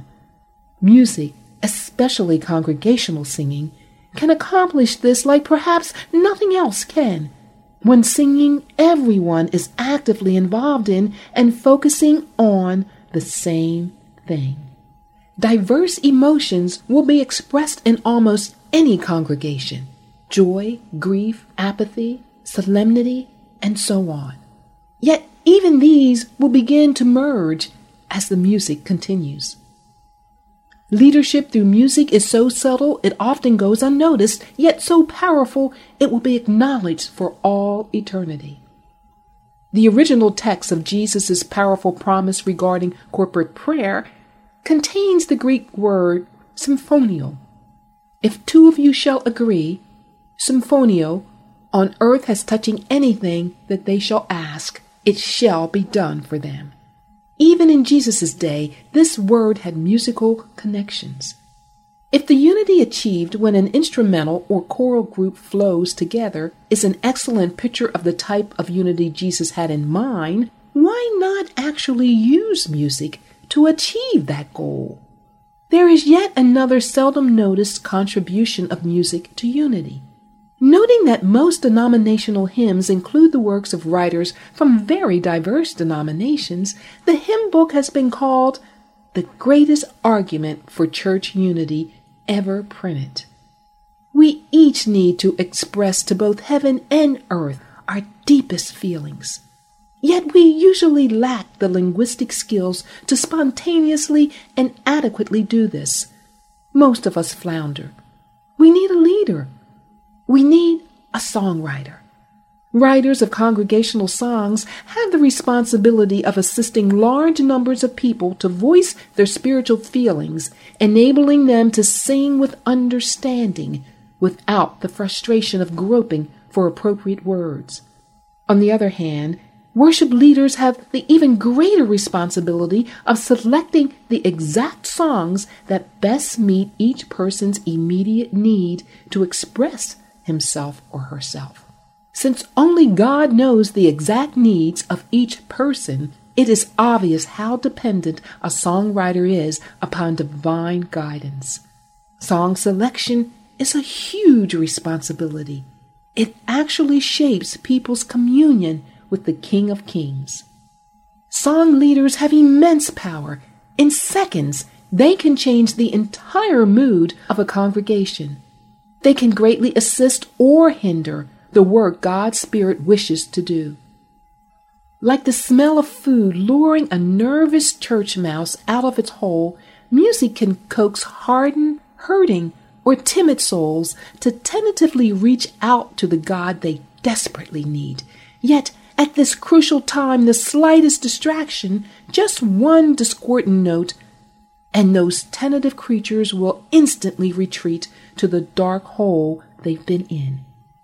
Music, especially congregational singing, can accomplish this like perhaps nothing else can. When singing, everyone is actively involved in and focusing on the same thing. Diverse emotions will be expressed in almost any congregation: joy, grief, apathy, solemnity, and so on. Yet even these will begin to merge as the music continues. Leadership through music is so subtle it often goes unnoticed, yet so powerful it will be acknowledged for all eternity. The original text of Jesus' powerful promise regarding corporate prayer contains the Greek word symphonio. If two of you shall agree, symphonio, on earth as touching anything that they shall ask, it shall be done for them. Even in Jesus' day, this word had musical connections. If the unity achieved when an instrumental or choral group flows together is an excellent picture of the type of unity Jesus had in mind, why not actually use music to achieve that goal? There is yet another seldom noticed contribution of music to unity. Noting that most denominational hymns include the works of writers from very diverse denominations, the hymn book has been called the greatest argument for church unity ever printed. We each need to express to both heaven and earth our deepest feelings. Yet we usually lack the linguistic skills to spontaneously and adequately do this. Most of us flounder. We need a leader. We need a songwriter. Writers of congregational songs have the responsibility of assisting large numbers of people to voice their spiritual feelings, enabling them to sing with understanding without the frustration of groping for appropriate words. On the other hand, worship leaders have the even greater responsibility of selecting the exact songs that best meet each person's immediate need to express himself or herself. Since only God knows the exact needs of each person, it is obvious how dependent a songwriter is upon divine guidance. Song selection is a huge responsibility. It actually shapes people's communion with the King of Kings. Song leaders have immense power. In seconds, they can change the entire mood of a congregation. They can greatly assist or hinder the work God's Spirit wishes to do. Like the smell of food luring a nervous church mouse out of its hole, music can coax hardened, hurting, or timid souls to tentatively reach out to the God they desperately need. Yet, at this crucial time, the slightest distraction, just one discordant note, and those tentative creatures will instantly retreat to the dark hole they've been in.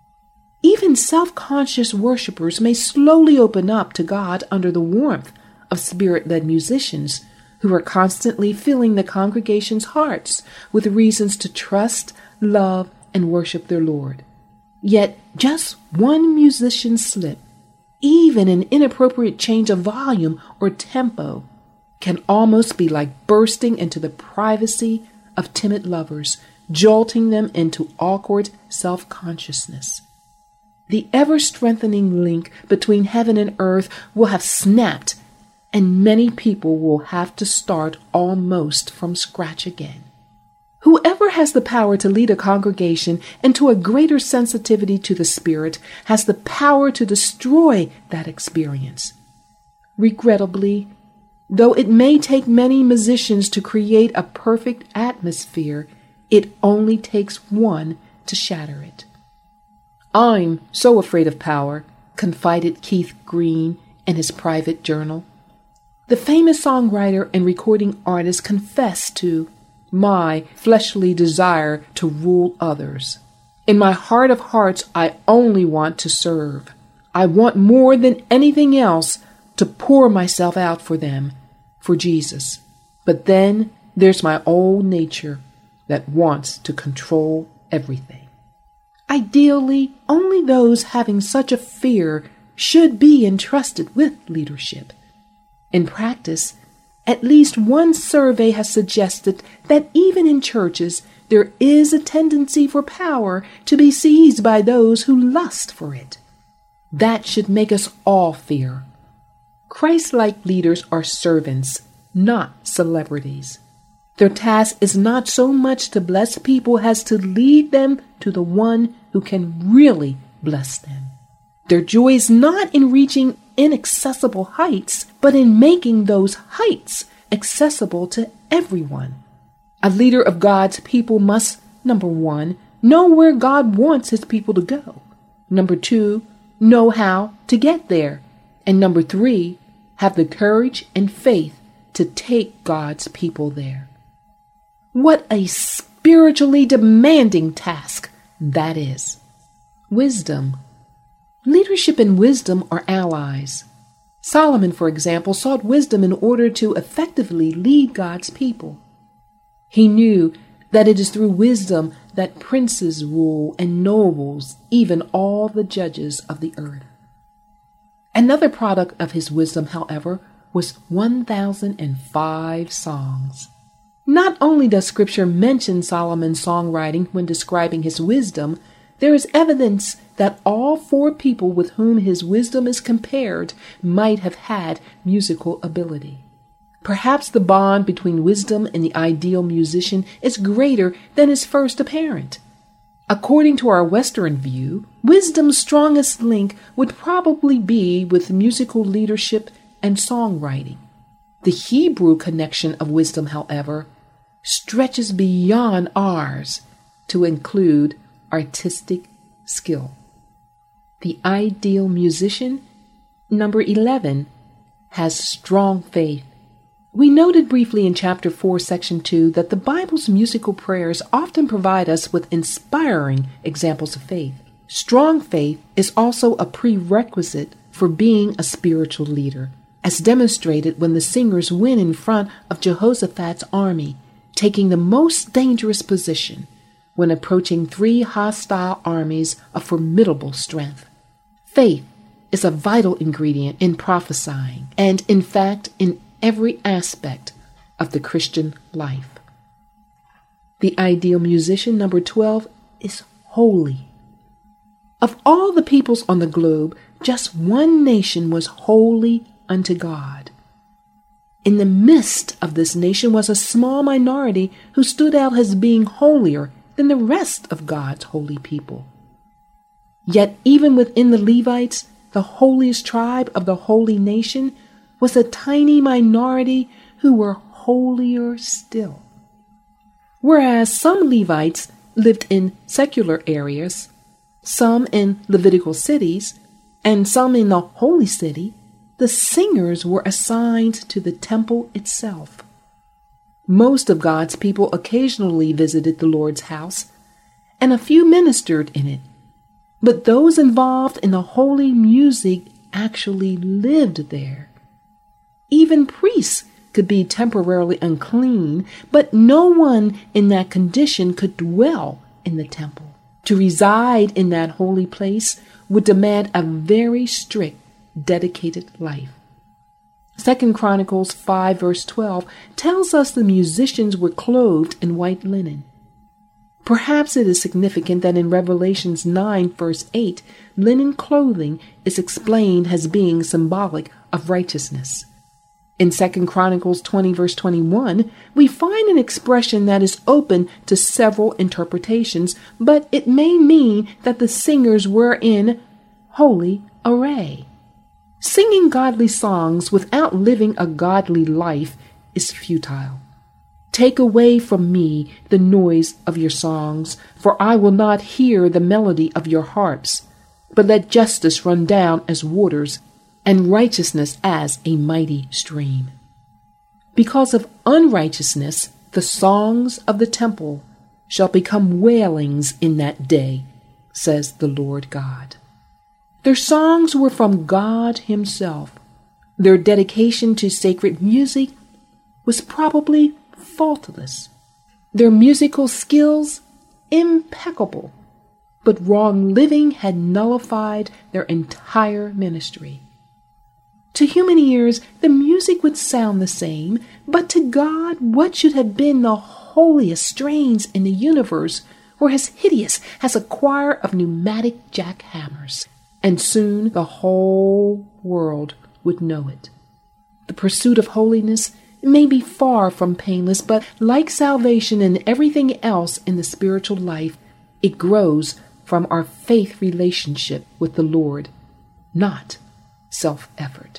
Even self-conscious worshipers may slowly open up to God under the warmth of Spirit-led musicians who are constantly filling the congregation's hearts with reasons to trust, love, and worship their Lord. Yet just one musician's slip, even an inappropriate change of volume or tempo, can almost be like bursting into the privacy of timid lovers, jolting them into awkward self-consciousness. The ever-strengthening link between heaven and earth will have snapped, and many people will have to start almost from scratch again. Whoever has the power to lead a congregation into a greater sensitivity to the Spirit has the power to destroy that experience. Regrettably, though it may take many musicians to create a perfect atmosphere, it only takes one to shatter it. "I'm so afraid of power," confided Keith Green in his private journal. The famous songwriter and recording artist confessed to my fleshly desire to rule others. "In my heart of hearts, I only want to serve. I want more than anything else to pour myself out for them, for Jesus. But then there's my old nature that wants to control everything." Ideally, only those having such a fear should be entrusted with leadership. In practice, at least one survey has suggested that even in churches, there is a tendency for power to be seized by those who lust for it. That should make us all fear. Christ-like leaders are servants, not celebrities. Their task is not so much to bless people as to lead them to the one who can really bless them. Their joy is not in reaching inaccessible heights, but in making those heights accessible to everyone. A leader of God's people must, number one, know where God wants his people to go. Number two, know how to get there. And number three, have the courage and faith to take God's people there. What a spiritually demanding task that is. Wisdom. Leadership and wisdom are allies. Solomon, for example, sought wisdom in order to effectively lead God's people. He knew that it is through wisdom that princes rule and nobles, even all the judges of the earth. Another product of his wisdom, however, was 1,005 songs. Not only does Scripture mention Solomon's songwriting when describing his wisdom, there is evidence that all four people with whom his wisdom is compared might have had musical ability. Perhaps the bond between wisdom and the ideal musician is greater than is first apparent. According to our Western view, wisdom's strongest link would probably be with musical leadership and songwriting. The Hebrew connection of wisdom, however, stretches beyond ours to include artistic skill. The ideal musician, number 11, has strong faith. We noted briefly in chapter 4, section 2, that the Bible's musical prayers often provide us with inspiring examples of faith. Strong faith is also a prerequisite for being a spiritual leader, as demonstrated when the singers went in front of Jehoshaphat's army, taking the most dangerous position when approaching 3 hostile armies of formidable strength. Faith is a vital ingredient in prophesying and, in fact, in every aspect of the Christian life. The ideal musician, number 12, is holy. Of all the peoples on the globe, just one nation was holy unto God. In the midst of this nation was a small minority who stood out as being holier than the rest of God's holy people. Yet even within the Levites, the holiest tribe of the holy nation, was a tiny minority who were holier still. Whereas some Levites lived in secular areas, some in Levitical cities, and some in the holy city, the singers were assigned to the temple itself. Most of God's people occasionally visited the Lord's house, and a few ministered in it. But those involved in the holy music actually lived there. Even priests could be temporarily unclean, but no one in that condition could dwell in the temple. To reside in that holy place would demand a very strict, dedicated life. 2 Chronicles 5 verse 12 tells us the musicians were clothed in white linen. Perhaps it is significant that in Revelations 9 verse 8, linen clothing is explained as being symbolic of righteousness. In 2 Chronicles 20 verse 21, we find an expression that is open to several interpretations, but it may mean that the singers were in holy array. Singing godly songs without living a godly life is futile. Take away from me the noise of your songs, for I will not hear the melody of your harps, but let justice run down as waters, and righteousness as a mighty stream. Because of unrighteousness, the songs of the temple shall become wailings in that day, says the Lord God. Their songs were from God Himself. Their dedication to sacred music was probably faultless. Their musical skills impeccable, but wrong living had nullified their entire ministry. To human ears, the music would sound the same, but to God, what should have been the holiest strains in the universe were as hideous as a choir of pneumatic jackhammers, and soon the whole world would know it. The pursuit of holiness may be far from painless, but like salvation and everything else in the spiritual life, it grows from our faith relationship with the Lord, not self-effort.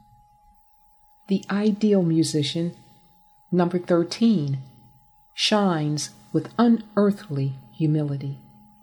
The ideal musician, number 13, shines with unearthly humility.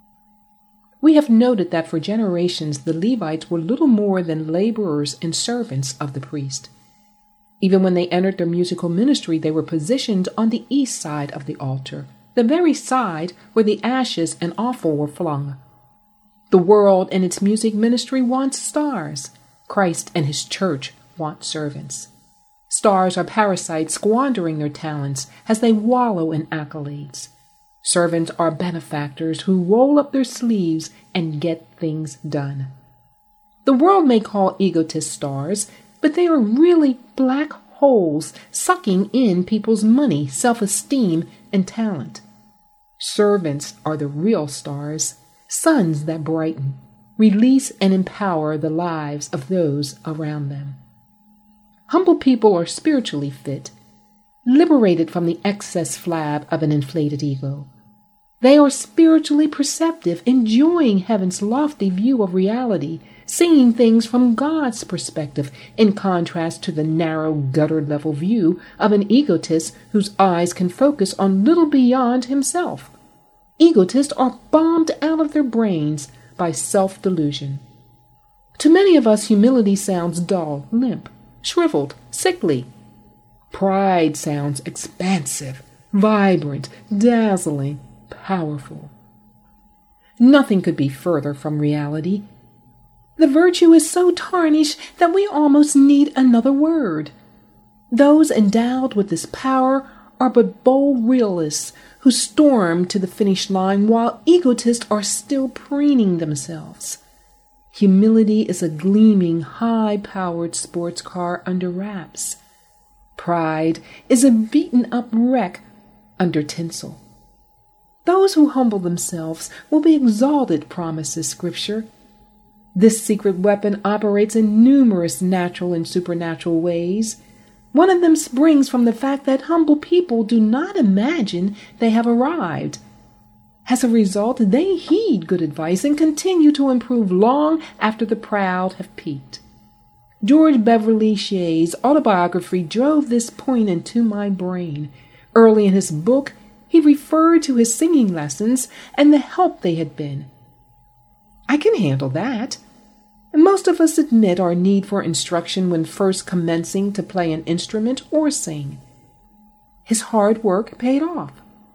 We have noted that for generations the Levites were little more than laborers and servants of the priest. Even when they entered their musical ministry, they were positioned on the east side of the altar, the very side where the ashes and offal were flung. The world and its music ministry wants stars. Christ and His church want servants. Stars are parasites squandering their talents as they wallow in accolades. Servants are benefactors who roll up their sleeves and get things done. The world may call egotists stars, but they are really black holes, sucking in people's money, self-esteem, and talent. Servants are the real stars, suns that brighten, release, and empower the lives of those around them. Humble people are spiritually fit, liberated from the excess flab of an inflated ego. They are spiritually perceptive, enjoying heaven's lofty view of reality, seeing things from God's perspective, in contrast to the narrow, gutter-level view of an egotist whose eyes can focus on little beyond himself. Egotists are bombed out of their brains by self-delusion. To many of us, humility sounds dull, limp, shriveled, sickly. Pride sounds expansive, vibrant, dazzling, powerful. Nothing could be further from reality. The virtue is so tarnished that we almost need another word. Those endowed with this power are but bold realists who storm to the finish line while egotists are still preening themselves. Humility is a gleaming, high-powered sports car under wraps. Pride is a beaten-up wreck under tinsel. Those who humble themselves will be exalted, promises Scripture. This secret weapon operates in numerous natural and supernatural ways. One of them springs from the fact that humble people do not imagine they have arrived. As a result, they heed good advice and continue to improve long after the proud have peaked. George Beverly Shea's autobiography drove this point into my brain. Early in his book, he referred to his singing lessons and the help they had been. I can handle that. Most of us admit our need for instruction when first commencing to play an instrument or sing. His hard work paid off.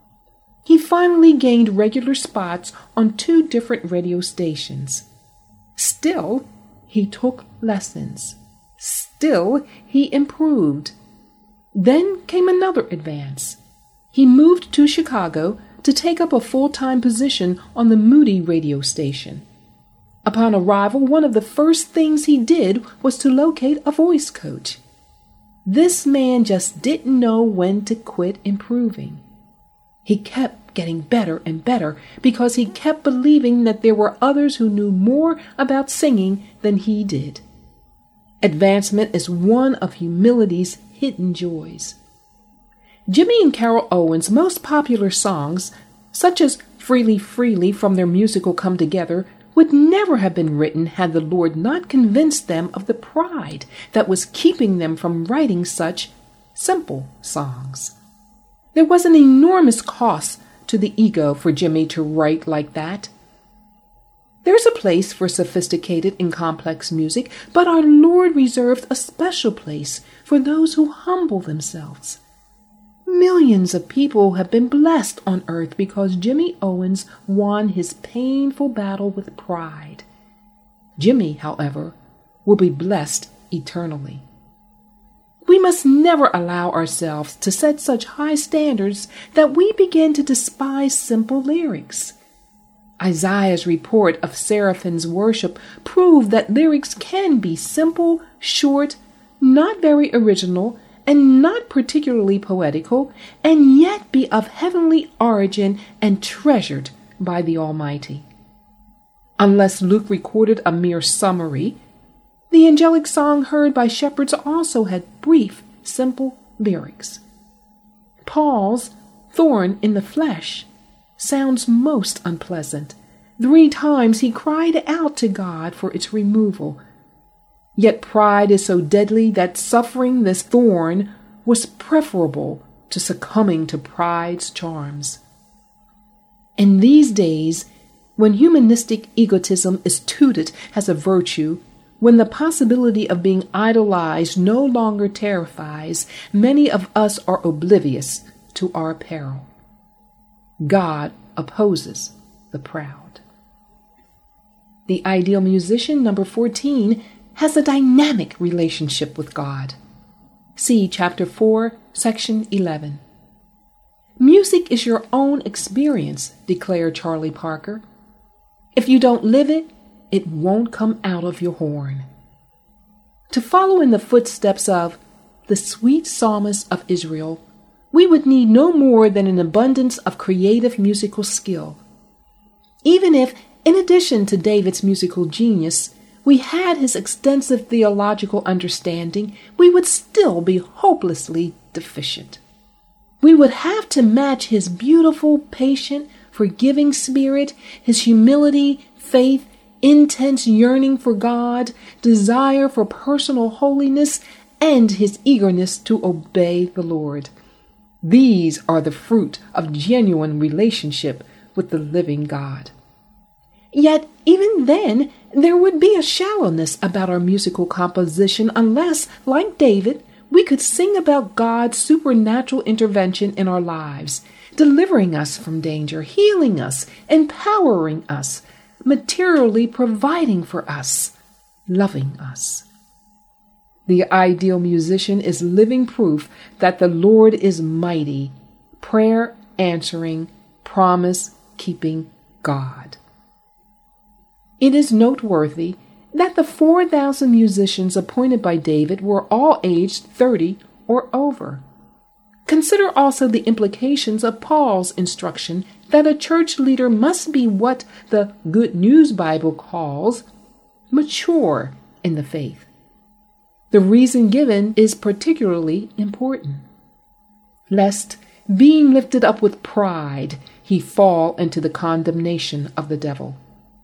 He finally gained regular spots on 2 different radio stations. Still, he took lessons. Still, he improved. Then came another advance. He moved to Chicago to take up a full-time position on the Moody radio station. Upon arrival, one of the first things he did was to locate a voice coach. This man just didn't know when to quit improving. He kept getting better and better because he kept believing that there were others who knew more about singing than he did. Advancement is one of humility's hidden joys. Jimmy and Carol Owens' most popular songs, such as Freely, Freely from their musical Come Together, would never have been written had the Lord not convinced them of the pride that was keeping them from writing such simple songs. There was an enormous cost to the ego for Jimmy to write like that. There's a place for sophisticated and complex music, but our Lord reserved a special place for those who humble themselves. Millions of people have been blessed on earth because Jimmy Owens won his painful battle with pride. Jimmy, however, will be blessed eternally. We must never allow ourselves to set such high standards that we begin to despise simple lyrics. Isaiah's report of Seraphim's worship proved that lyrics can be simple, short, not very original, and not particularly poetical, and yet be of heavenly origin and treasured by the Almighty. Unless Luke recorded a mere summary, the angelic song heard by shepherds also had brief, simple lyrics. Paul's thorn in the flesh sounds most unpleasant. 3 times he cried out to God for its removal. Yet pride is so deadly that suffering this thorn was preferable to succumbing to pride's charms. In these days, when humanistic egotism is touted as a virtue, when the possibility of being idolized no longer terrifies, many of us are oblivious to our peril. God opposes the proud. The Ideal Musician, number 14, has a dynamic relationship with God. See Chapter 4, Section 11. Music is your own experience, declared Charlie Parker. If you don't live it, it won't come out of your horn. To follow in the footsteps of the sweet psalmist of Israel, we would need no more than an abundance of creative musical skill. Even if, in addition to David's musical genius, we had his extensive theological understanding, we would still be hopelessly deficient. We would have to match his beautiful, patient, forgiving spirit, his humility, faith, intense yearning for God, desire for personal holiness, and his eagerness to obey the Lord. These are the fruit of genuine relationship with the living God. Yet, even then, there would be a shallowness about our musical composition unless, like David, we could sing about God's supernatural intervention in our lives, delivering us from danger, healing us, empowering us, materially providing for us, loving us. The ideal musician is living proof that the Lord is mighty, prayer-answering, promise-keeping God. It is noteworthy that the 4,000 musicians appointed by David were all aged 30 or over. Consider also the implications of Paul's instruction that a church leader must be what the Good News Bible calls mature in the faith. The reason given is particularly important, lest, being lifted up with pride, he fall into the condemnation of the devil.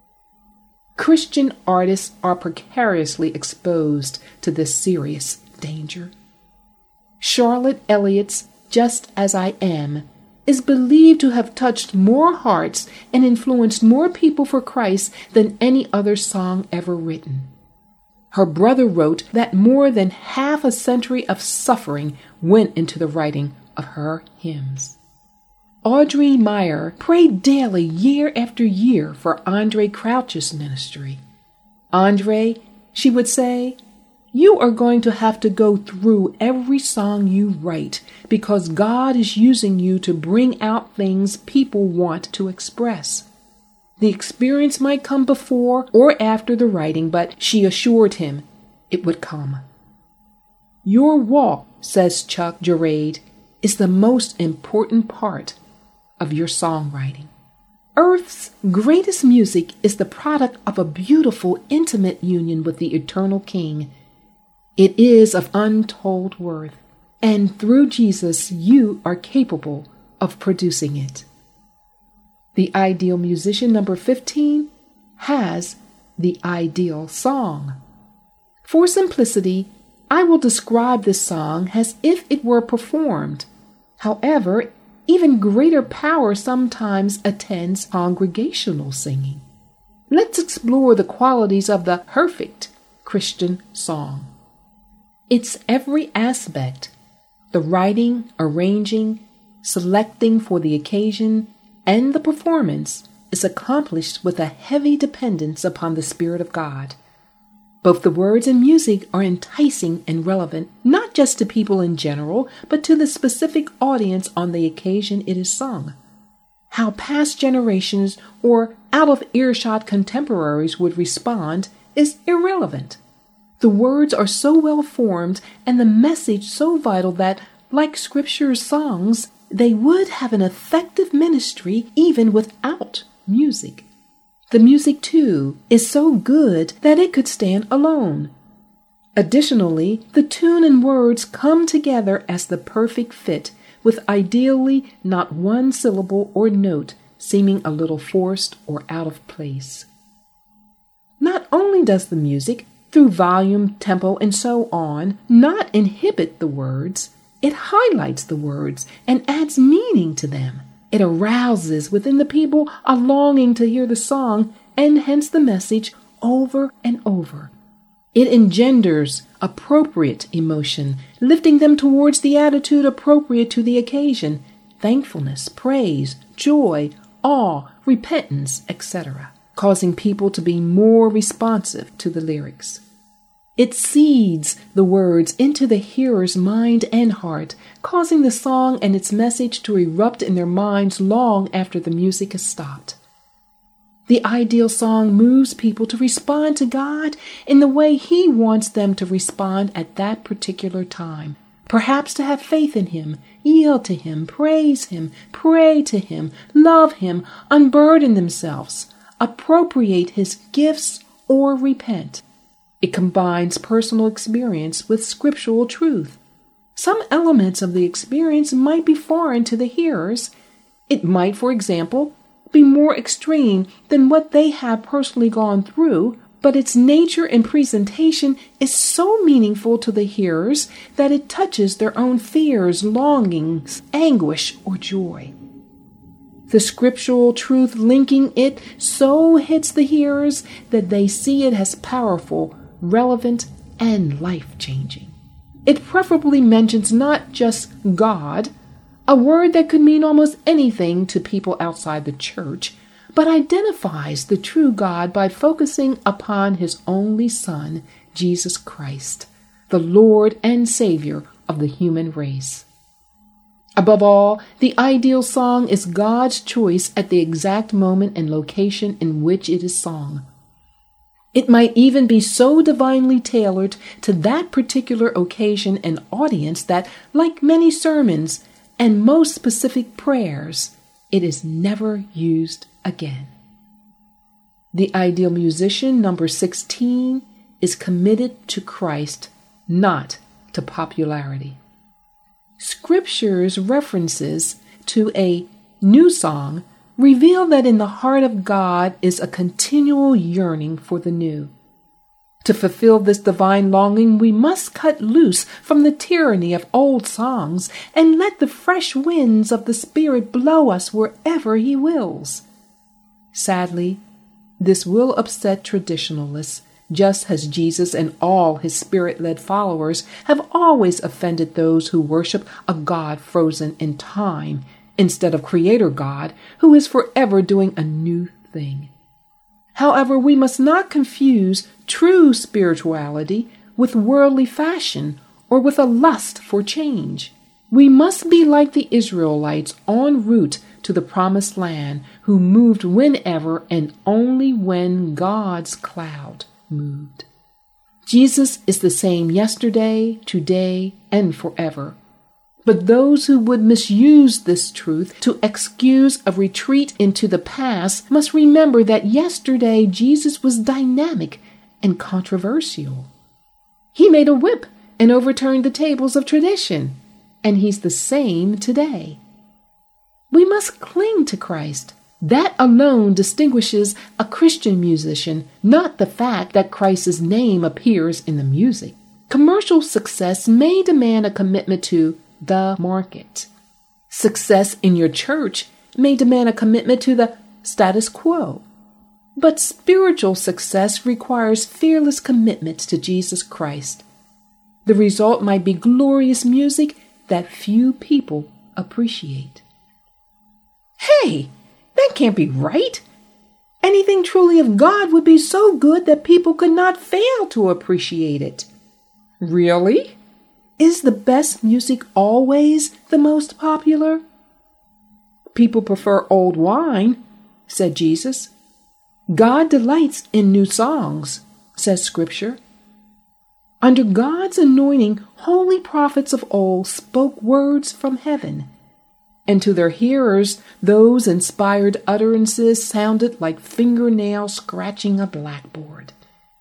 Christian artists are precariously exposed to this serious danger. Charlotte Elliott's Just As I Am is believed to have touched more hearts and influenced more people for Christ than any other song ever written. Her brother wrote that more than half a century of suffering went into the writing of her hymns. Audrey Meyer prayed daily year after year for Andre Crouch's ministry. Andre, she would say, you are going to have to go through every song you write because God is using you to bring out things people want to express. The experience might come before or after the writing, but she assured him it would come. Your walk, says Chuck Girard, is the most important part of your songwriting. Earth's greatest music is the product of a beautiful, intimate union with the eternal King. It is of untold worth, and through Jesus you are capable of producing it. The ideal musician, number 15, has the ideal song. For simplicity, I will describe this song as if it were performed. However, even greater power sometimes attends congregational singing. Let's explore the qualities of the perfect Christian song. Its every aspect, the writing, arranging, selecting for the occasion, and the performance, is accomplished with a heavy dependence upon the Spirit of God. Both the words and music are enticing and relevant, not just to people in general, but to the specific audience on the occasion it is sung. How past generations or out-of-earshot contemporaries would respond is irrelevant. The words are so well formed and the message so vital that, like Scripture's songs, they would have an effective ministry even without music. The music, too, is so good that it could stand alone. Additionally, the tune and words come together as the perfect fit, with ideally not one syllable or note seeming a little forced or out of place. Not only does the music, through volume, tempo, and so on, not inhibit the words, it highlights the words and adds meaning to them. It arouses within the people a longing to hear the song and hence the message over and over. It engenders appropriate emotion, lifting them towards the attitude appropriate to the occasion, thankfulness, praise, joy, awe, repentance, etc., causing people to be more responsive to the lyrics. It seeds the words into the hearer's mind and heart, causing the song and its message to erupt in their minds long after the music has stopped. The ideal song moves people to respond to God in the way He wants them to respond at that particular time, perhaps to have faith in him, yield to him, praise him, pray to him, love him, unburden themselves, appropriate his gifts, or repent. It combines personal experience with scriptural truth. Some elements of the experience might be foreign to the hearers. It might, for example, be more extreme than what they have personally gone through, but its nature and presentation is so meaningful to the hearers that it touches their own fears, longings, anguish, or joy. The scriptural truth linking it so hits the hearers that they see it as powerful, relevant, and life-changing. It preferably mentions not just God, a word that could mean almost anything to people outside the church, but identifies the true God by focusing upon his only Son, Jesus Christ, the Lord and Savior of the human race. Above all, the ideal song is God's choice at the exact moment and location in which it is sung. It might even be so divinely tailored to that particular occasion and audience that, like many sermons and most specific prayers, it is never used again. The ideal musician, number 16, is committed to Christ, not to popularity. Scripture's references to a new song reveal that in the heart of God is a continual yearning for the new. To fulfill this divine longing, we must cut loose from the tyranny of old songs and let the fresh winds of the Spirit blow us wherever He wills. Sadly, this will upset traditionalists, just as Jesus and all His Spirit-led followers have always offended those who worship a God frozen in time instead of Creator God, who is forever doing a new thing. However, we must not confuse true spirituality with worldly fashion or with a lust for change. We must be like the Israelites en route to the promised land, who moved whenever and only when God's cloud moved. Jesus is the same yesterday, today, and forever. But those who would misuse this truth to excuse a retreat into the past must remember that yesterday Jesus was dynamic and controversial. He made a whip and overturned the tables of tradition, and He's the same today. We must cling to Christ. That alone distinguishes a Christian musician, not the fact that Christ's name appears in the music. Commercial success may demand a commitment to the market. Success in your church may demand a commitment to the status quo. But spiritual success requires fearless commitment to Jesus Christ. The result might be glorious music that few people appreciate. Hey, that can't be right. Anything truly of God would be so good that people could not fail to appreciate it. Really? Is the best music always the most popular? People prefer old wine, said Jesus. God delights in new songs, says Scripture. Under God's anointing, holy prophets of old spoke words from heaven, and to their hearers, those inspired utterances sounded like fingernails scratching a blackboard.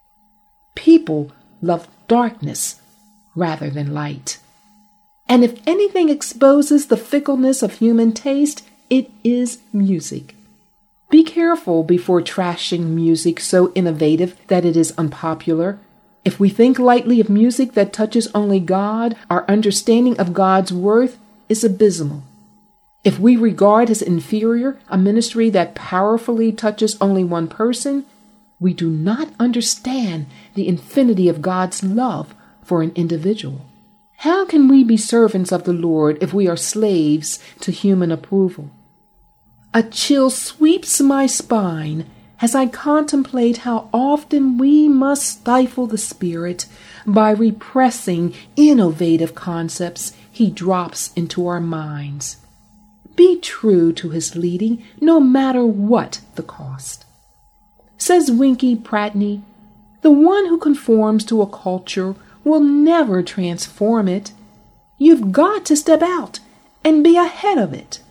People love darkness rather than light. And if anything exposes the fickleness of human taste, it is music. Be careful before trashing music so innovative that it is unpopular. If we think lightly of music that touches only God, our understanding of God's worth is abysmal. If we regard as inferior a ministry that powerfully touches only one person, we do not understand the infinity of God's love for an individual. How can we be servants of the Lord if we are slaves to human approval? A chill sweeps my spine as I contemplate how often we must stifle the Spirit by repressing innovative concepts He drops into our minds. Be true to His leading, no matter what the cost. Says Winky Pratney, the one who conforms to a culture will never transform it. You've got to step out and be ahead of it.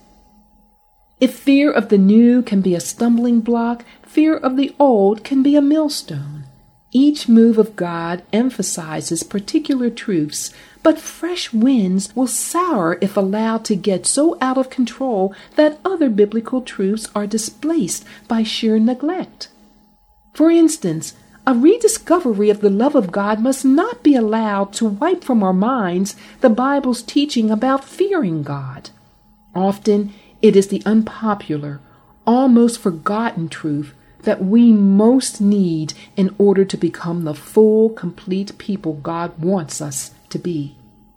If fear of the new can be a stumbling block, fear of the old can be a millstone. Each move of God emphasizes particular truths, but fresh winds will sour if allowed to get so out of control that other biblical truths are displaced by sheer neglect. For instance, a rediscovery of the love of God must not be allowed to wipe from our minds the Bible's teaching about fearing God. Often, it is the unpopular, almost forgotten truth that we most need in order to become the full, complete people God wants us to be.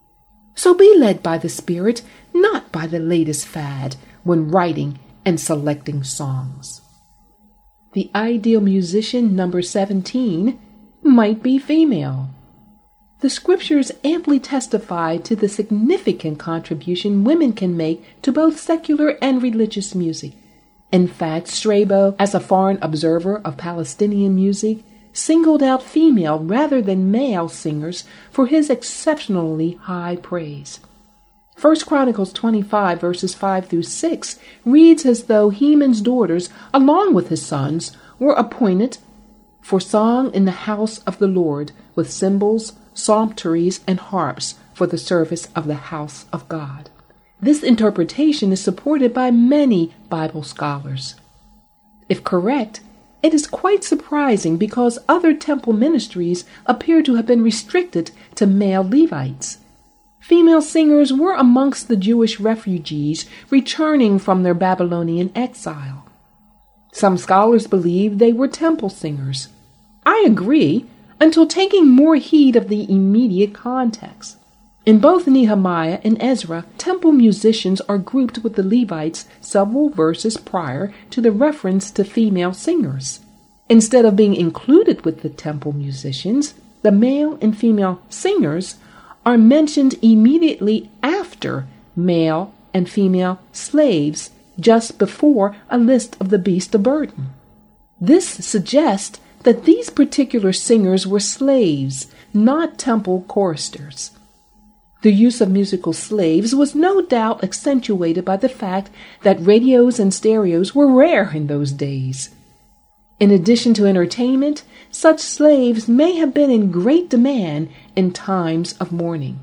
So be led by the Spirit, not by the latest fad, when writing and selecting songs. The ideal musician, number 17, might be female. The scriptures amply testify to the significant contribution women can make to both secular and religious music. In fact, Strabo, as a foreign observer of Palestinian music, singled out female rather than male singers for his exceptionally high praise. 1 Chronicles 25 verses 5 through 6 reads as though Heman's daughters, along with his sons, were appointed for song in the house of the Lord with cymbals, psalteries, and harps for the service of the house of God. This interpretation is supported by many Bible scholars. If correct, it is quite surprising because other temple ministries appear to have been restricted to male Levites. Female singers were amongst the Jewish refugees returning from their Babylonian exile. Some scholars believe they were temple singers. I agree, until taking more heed of the immediate context. In both Nehemiah and Ezra, temple musicians are grouped with the Levites several verses prior to the reference to female singers. Instead of being included with the temple musicians, the male and female singers are mentioned immediately after male and female slaves, just before a list of the beast of burden. This suggests that these particular singers were slaves, not temple choristers. The use of musical slaves was no doubt accentuated by the fact that radios and stereos were rare in those days. In addition to entertainment, such slaves may have been in great demand in times of mourning.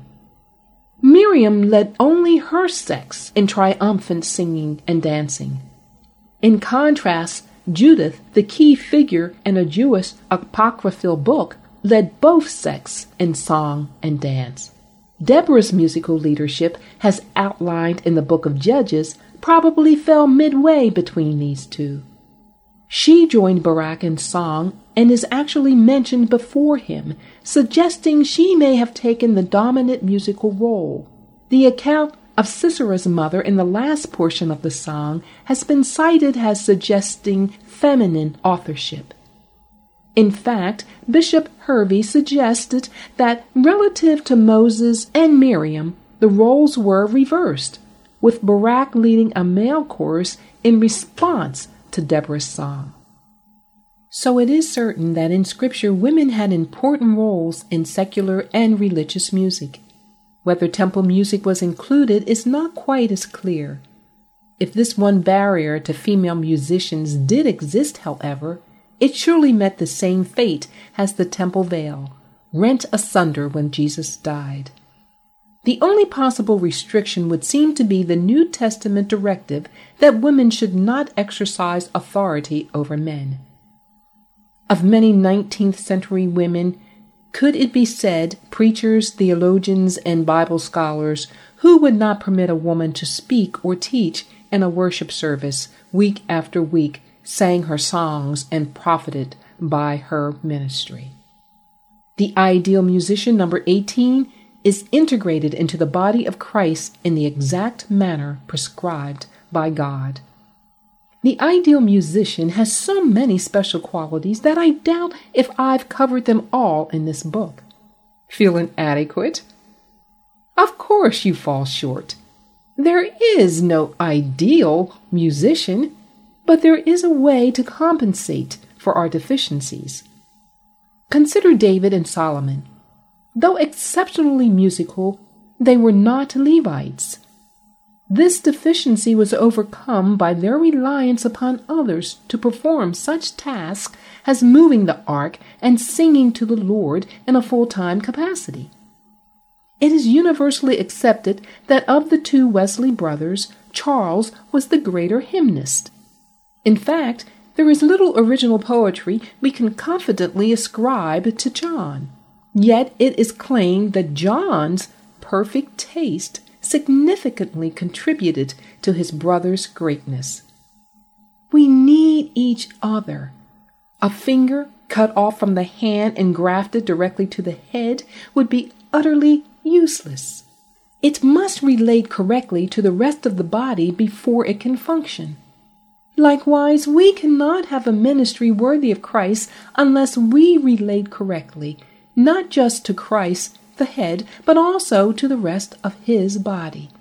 Miriam led only her sex in triumphant singing and dancing. In contrast, Judith, the key figure in a Jewish apocryphal book, led both sex in song and dance. Deborah's musical leadership, as outlined in the book of Judges, probably fell midway between these two. She joined Barak in song and is actually mentioned before him, suggesting she may have taken the dominant musical role. The account of Sisera's mother in the last portion of the song has been cited as suggesting feminine authorship. In fact, Bishop Hervey suggested that relative to Moses and Miriam, the roles were reversed, with Barak leading a male chorus in response to Deborah's song. So it is certain that in Scripture women had important roles in secular and religious music. Whether temple music was included is not quite as clear. If this one barrier to female musicians did exist, however, it surely met the same fate as the temple veil, rent asunder when Jesus died. The only possible restriction would seem to be the New Testament directive that women should not exercise authority over men. Of many 19th century women, could it be said, preachers, theologians, and Bible scholars, who would not permit a woman to speak or teach in a worship service week after week, sang her songs, and profited by her ministry? The ideal musician, number 18, is integrated into the body of Christ in the exact manner prescribed by God. The ideal musician has so many special qualities that I doubt if I've covered them all in this book. Feel inadequate? Of course you fall short. There is no ideal musician, but there is a way to compensate for our deficiencies. Consider David and Solomon. Though exceptionally musical, They were not Levites. This deficiency was overcome by their reliance upon others to perform such tasks as moving the ark and singing to the Lord in a full-time capacity. It is universally accepted that of the two Wesley brothers, Charles was the greater hymnist. In fact, there is little original poetry we can confidently ascribe to John. Yet it is claimed that John's perfect taste significantly contributed to his brother's greatness. We need each other. A finger cut off from the hand and grafted directly to the head would be utterly useless. It must relate correctly to the rest of the body before it can function. Likewise, we cannot have a ministry worthy of Christ unless we relate correctly, not just to Christ, the head, but also to the rest of his body.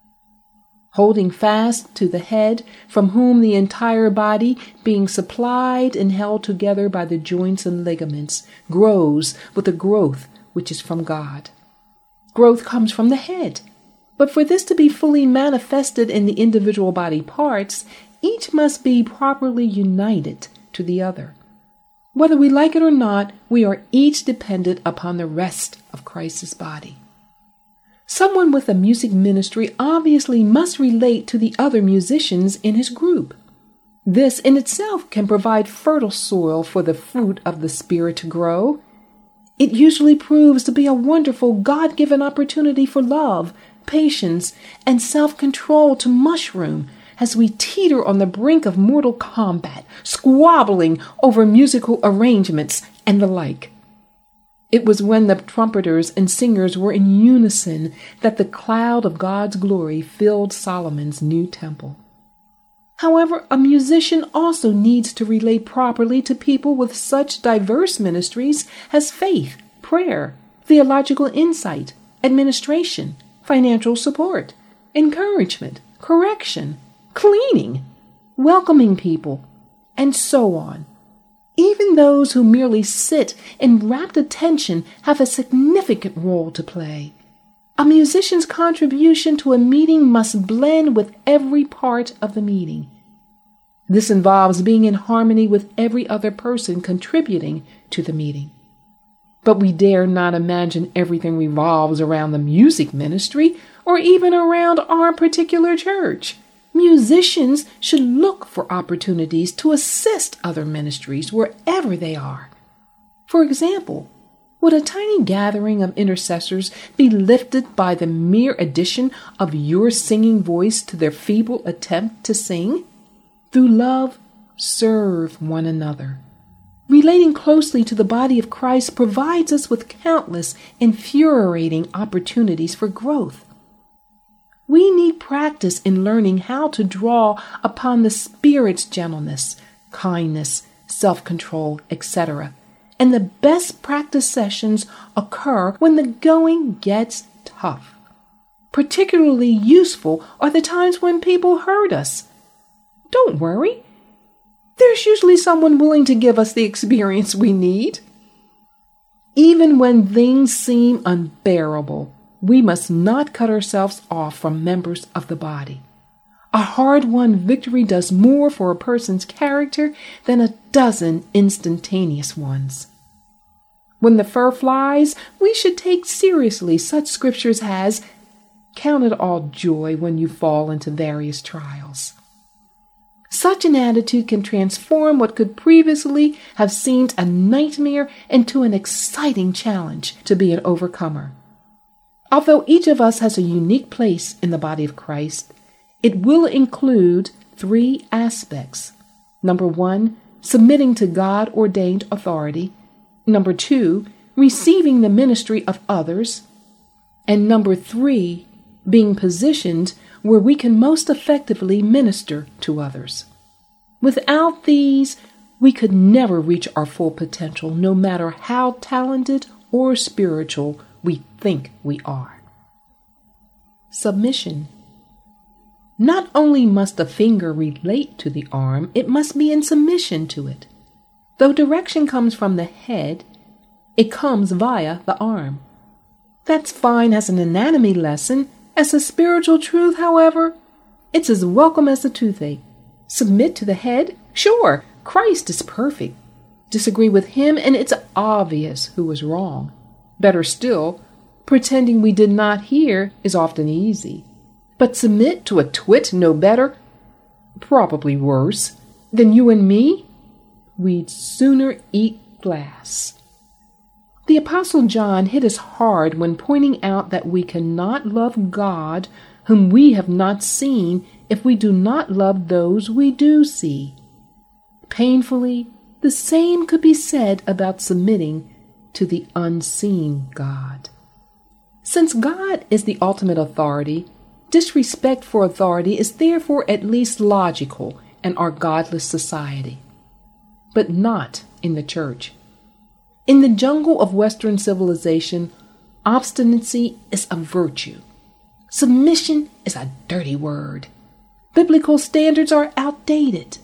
Holding fast to the head, from whom the entire body, being supplied and held together by the joints and ligaments, grows with a growth which is from God. Growth comes from the head, but for this to be fully manifested in the individual body parts, each must be properly united to the other. Whether we like it or not, we are each dependent upon the rest of Christ's body. Someone with a music ministry obviously must relate to the other musicians in his group. This in itself can provide fertile soil for the fruit of the Spirit to grow. It usually proves to be a wonderful God-given opportunity for love, patience, and self-control to mushroom as we teeter on the brink of mortal combat, squabbling over musical arrangements and the like. It was when the trumpeters and singers were in unison that the cloud of God's glory filled Solomon's new temple. However, a musician also needs to relate properly to people with such diverse ministries as faith, prayer, theological insight, administration, financial support, encouragement, correction, cleaning, welcoming people, and so on. Even those who merely sit in rapt attention have a significant role to play. A musician's contribution to a meeting must blend with every part of the meeting. This involves being in harmony with every other person contributing to the meeting. But we dare not imagine everything revolves around the music ministry or even around our particular church. Musicians should look for opportunities to assist other ministries wherever they are. For example, would a tiny gathering of intercessors be lifted by the mere addition of your singing voice to their feeble attempt to sing? Through love, serve one another. Relating closely to the body of Christ provides us with countless infuriating opportunities for growth. We need practice in learning how to draw upon the Spirit's gentleness, kindness, self-control, etc. And the best practice sessions occur when the going gets tough. Particularly useful are the times when people hurt us. Don't worry. There's usually someone willing to give us the experience we need. Even when things seem unbearable, we must not cut ourselves off from members of the body. A hard-won victory does more for a person's character than a dozen instantaneous ones. When the fur flies, we should take seriously such scriptures as, "Count it all joy when you fall into various trials." Such an attitude can transform what could previously have seemed a nightmare into an exciting challenge to be an overcomer. Although each of us has a unique place in the body of Christ, it will include 3 aspects. Number 1, submitting to God-ordained authority. Number 2, receiving the ministry of others. And number 3, being positioned where we can most effectively minister to others. Without these, we could never reach our full potential, no matter how talented or spiritual we think we are. Submission. Not only must the finger relate to the arm, it must be in submission to it. Though direction comes from the head, it comes via the arm. That's fine as an anatomy lesson. As a spiritual truth, however, it's as welcome as a toothache. Submit to the head? Sure, Christ is perfect. Disagree with him, and it's obvious who was wrong. Better still, pretending we did not hear is often easy. But submit to a twit no better, probably worse, than you and me? We'd sooner eat glass. The Apostle John hit us hard when pointing out that we cannot love God, whom we have not seen, if we do not love those we do see. Painfully, the same could be said about submitting to the unseen God. Since God is the ultimate authority, disrespect for authority is therefore at least logical in our godless society, but not in the church. In the jungle of Western civilization, obstinacy is a virtue. Submission is a dirty word. Biblical standards are outdated.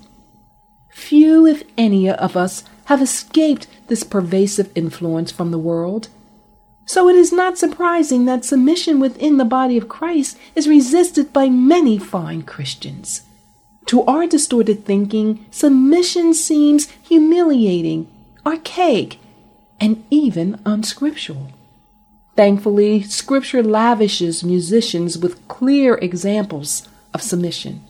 Few, if any, of us have escaped this pervasive influence from the world. So it is not surprising that submission within the body of Christ is resisted by many fine Christians. To our distorted thinking, submission seems humiliating, archaic, and even unscriptural. Thankfully, Scripture lavishes musicians with clear examples of submission.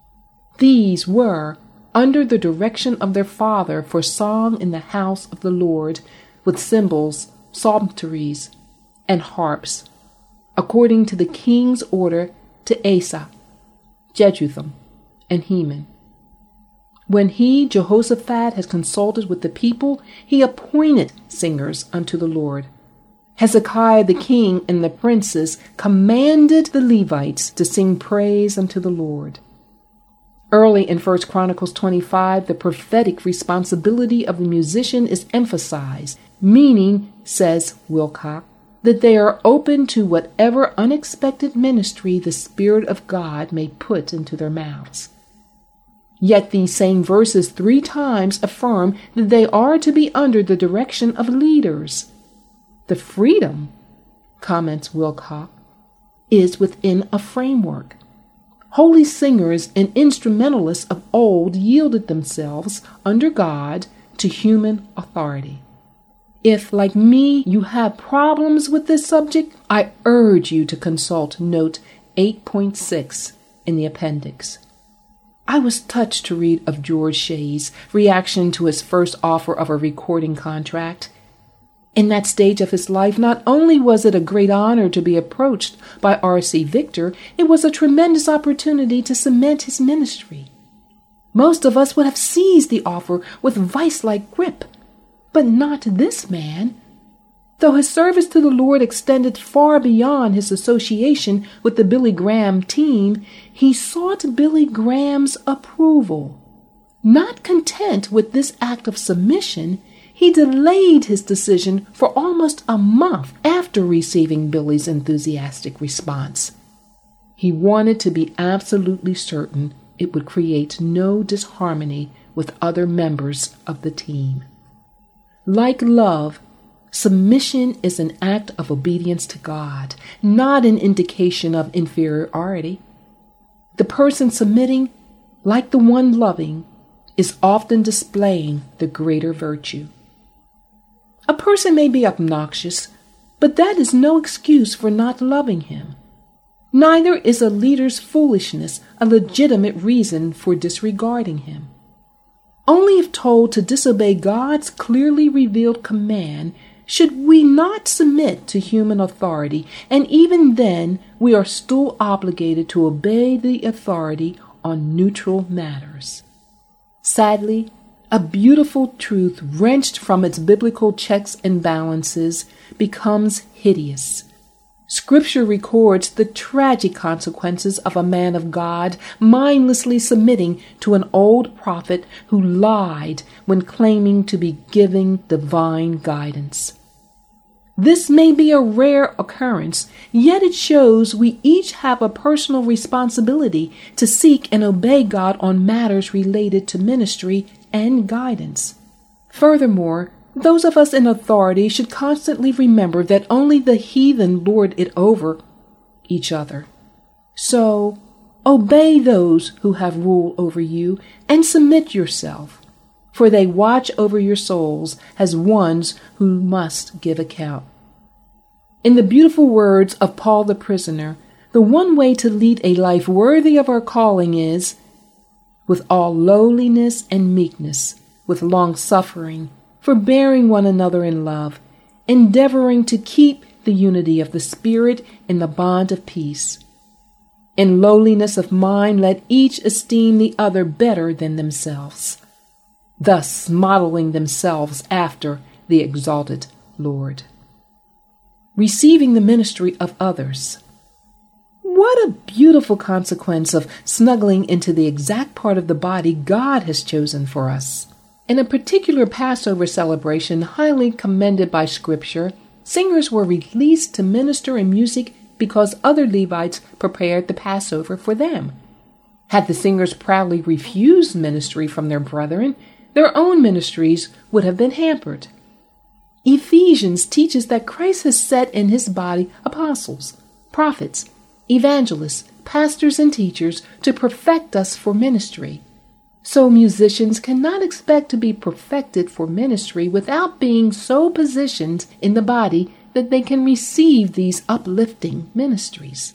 These were under the direction of their father for song in the house of the Lord, with cymbals, psalteries, and harps, according to the king's order to Asa, Jeduthun, and Heman. When he, Jehoshaphat, had consulted with the people, he appointed singers unto the Lord. Hezekiah the king and the princes commanded the Levites to sing praise unto the Lord. Early in 1 Chronicles 25, the prophetic responsibility of the musician is emphasized, meaning, says Wilcock, that they are open to whatever unexpected ministry the Spirit of God may put into their mouths. Yet these same verses 3 times affirm that they are to be under the direction of leaders. The freedom, comments Wilcock, is within a framework. Holy singers and instrumentalists of old yielded themselves under God to human authority. If, like me, you have problems with this subject, I urge you to consult note 8.6 in the appendix. I was touched to read of George Shea's reaction to his first offer of a recording contract. In that stage of his life, not only was it a great honor to be approached by R.C. Victor, it was a tremendous opportunity to cement his ministry. Most of us would have seized the offer with vice-like grip, but not this man. Though his service to the Lord extended far beyond his association with the Billy Graham team, he sought Billy Graham's approval. Not content with this act of submission, he delayed his decision for almost a month after receiving Billy's enthusiastic response. He wanted to be absolutely certain it would create no disharmony with other members of the team. Like love, submission is an act of obedience to God, not an indication of inferiority. The person submitting, like the one loving, is often displaying the greater virtue. A person may be obnoxious, but that is no excuse for not loving him. Neither is a leader's foolishness a legitimate reason for disregarding him. Only if told to disobey God's clearly revealed command should we not submit to human authority, and even then we are still obligated to obey the authority on neutral matters. Sadly, a beautiful truth wrenched from its biblical checks and balances becomes hideous. Scripture records the tragic consequences of a man of God mindlessly submitting to an old prophet who lied when claiming to be giving divine guidance. This may be a rare occurrence, yet it shows we each have a personal responsibility to seek and obey God on matters related to ministry and guidance. Furthermore, Those of us in authority should constantly remember that only the heathen lord it over each other. So, obey those who have rule over you and submit yourself, for they watch over your souls as ones who must give account. In the beautiful words of Paul the prisoner, the one way to lead a life worthy of our calling is, with all lowliness and meekness, with long-suffering, forbearing one another in love, endeavoring to keep the unity of the Spirit in the bond of peace. In lowliness of mind, let each esteem the other better than themselves, thus modeling themselves after the exalted Lord. Receiving the ministry of others. What a beautiful consequence of snuggling into the exact part of the body God has chosen for us. In a particular Passover celebration highly commended by Scripture, singers were released to minister in music because other Levites prepared the Passover for them. Had the singers proudly refused ministry from their brethren, their own ministries would have been hampered. Ephesians teaches that Christ has set in his body apostles, prophets, evangelists, pastors, and teachers to perfect us for ministry. So musicians cannot expect to be perfected for ministry without being so positioned in the body that they can receive these uplifting ministries.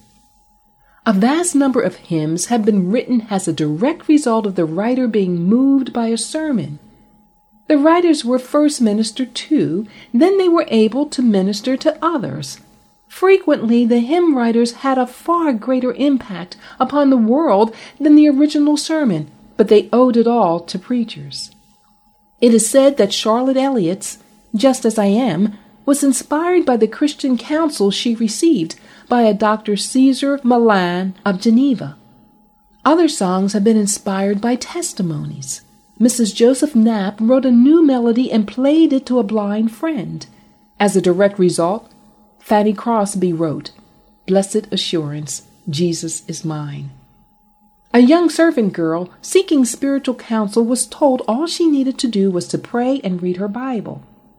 A vast number of hymns have been written as a direct result of the writer being moved by a sermon. The writers were first ministered to, then they were able to minister to others. Frequently, the hymn writers had a far greater impact upon the world than the original sermon, but they owed it all to preachers. It is said that Charlotte Elliott's Just As I Am was inspired by the Christian counsel she received by a Dr. Caesar Milan of Geneva. Other songs have been inspired by testimonies. Mrs. Joseph Knapp wrote a new melody and played it to a blind friend. As a direct result, Fanny Crosby wrote, "Blessed Assurance, Jesus is Mine." A young servant girl seeking spiritual counsel was told all she needed to do was to pray and read her Bible.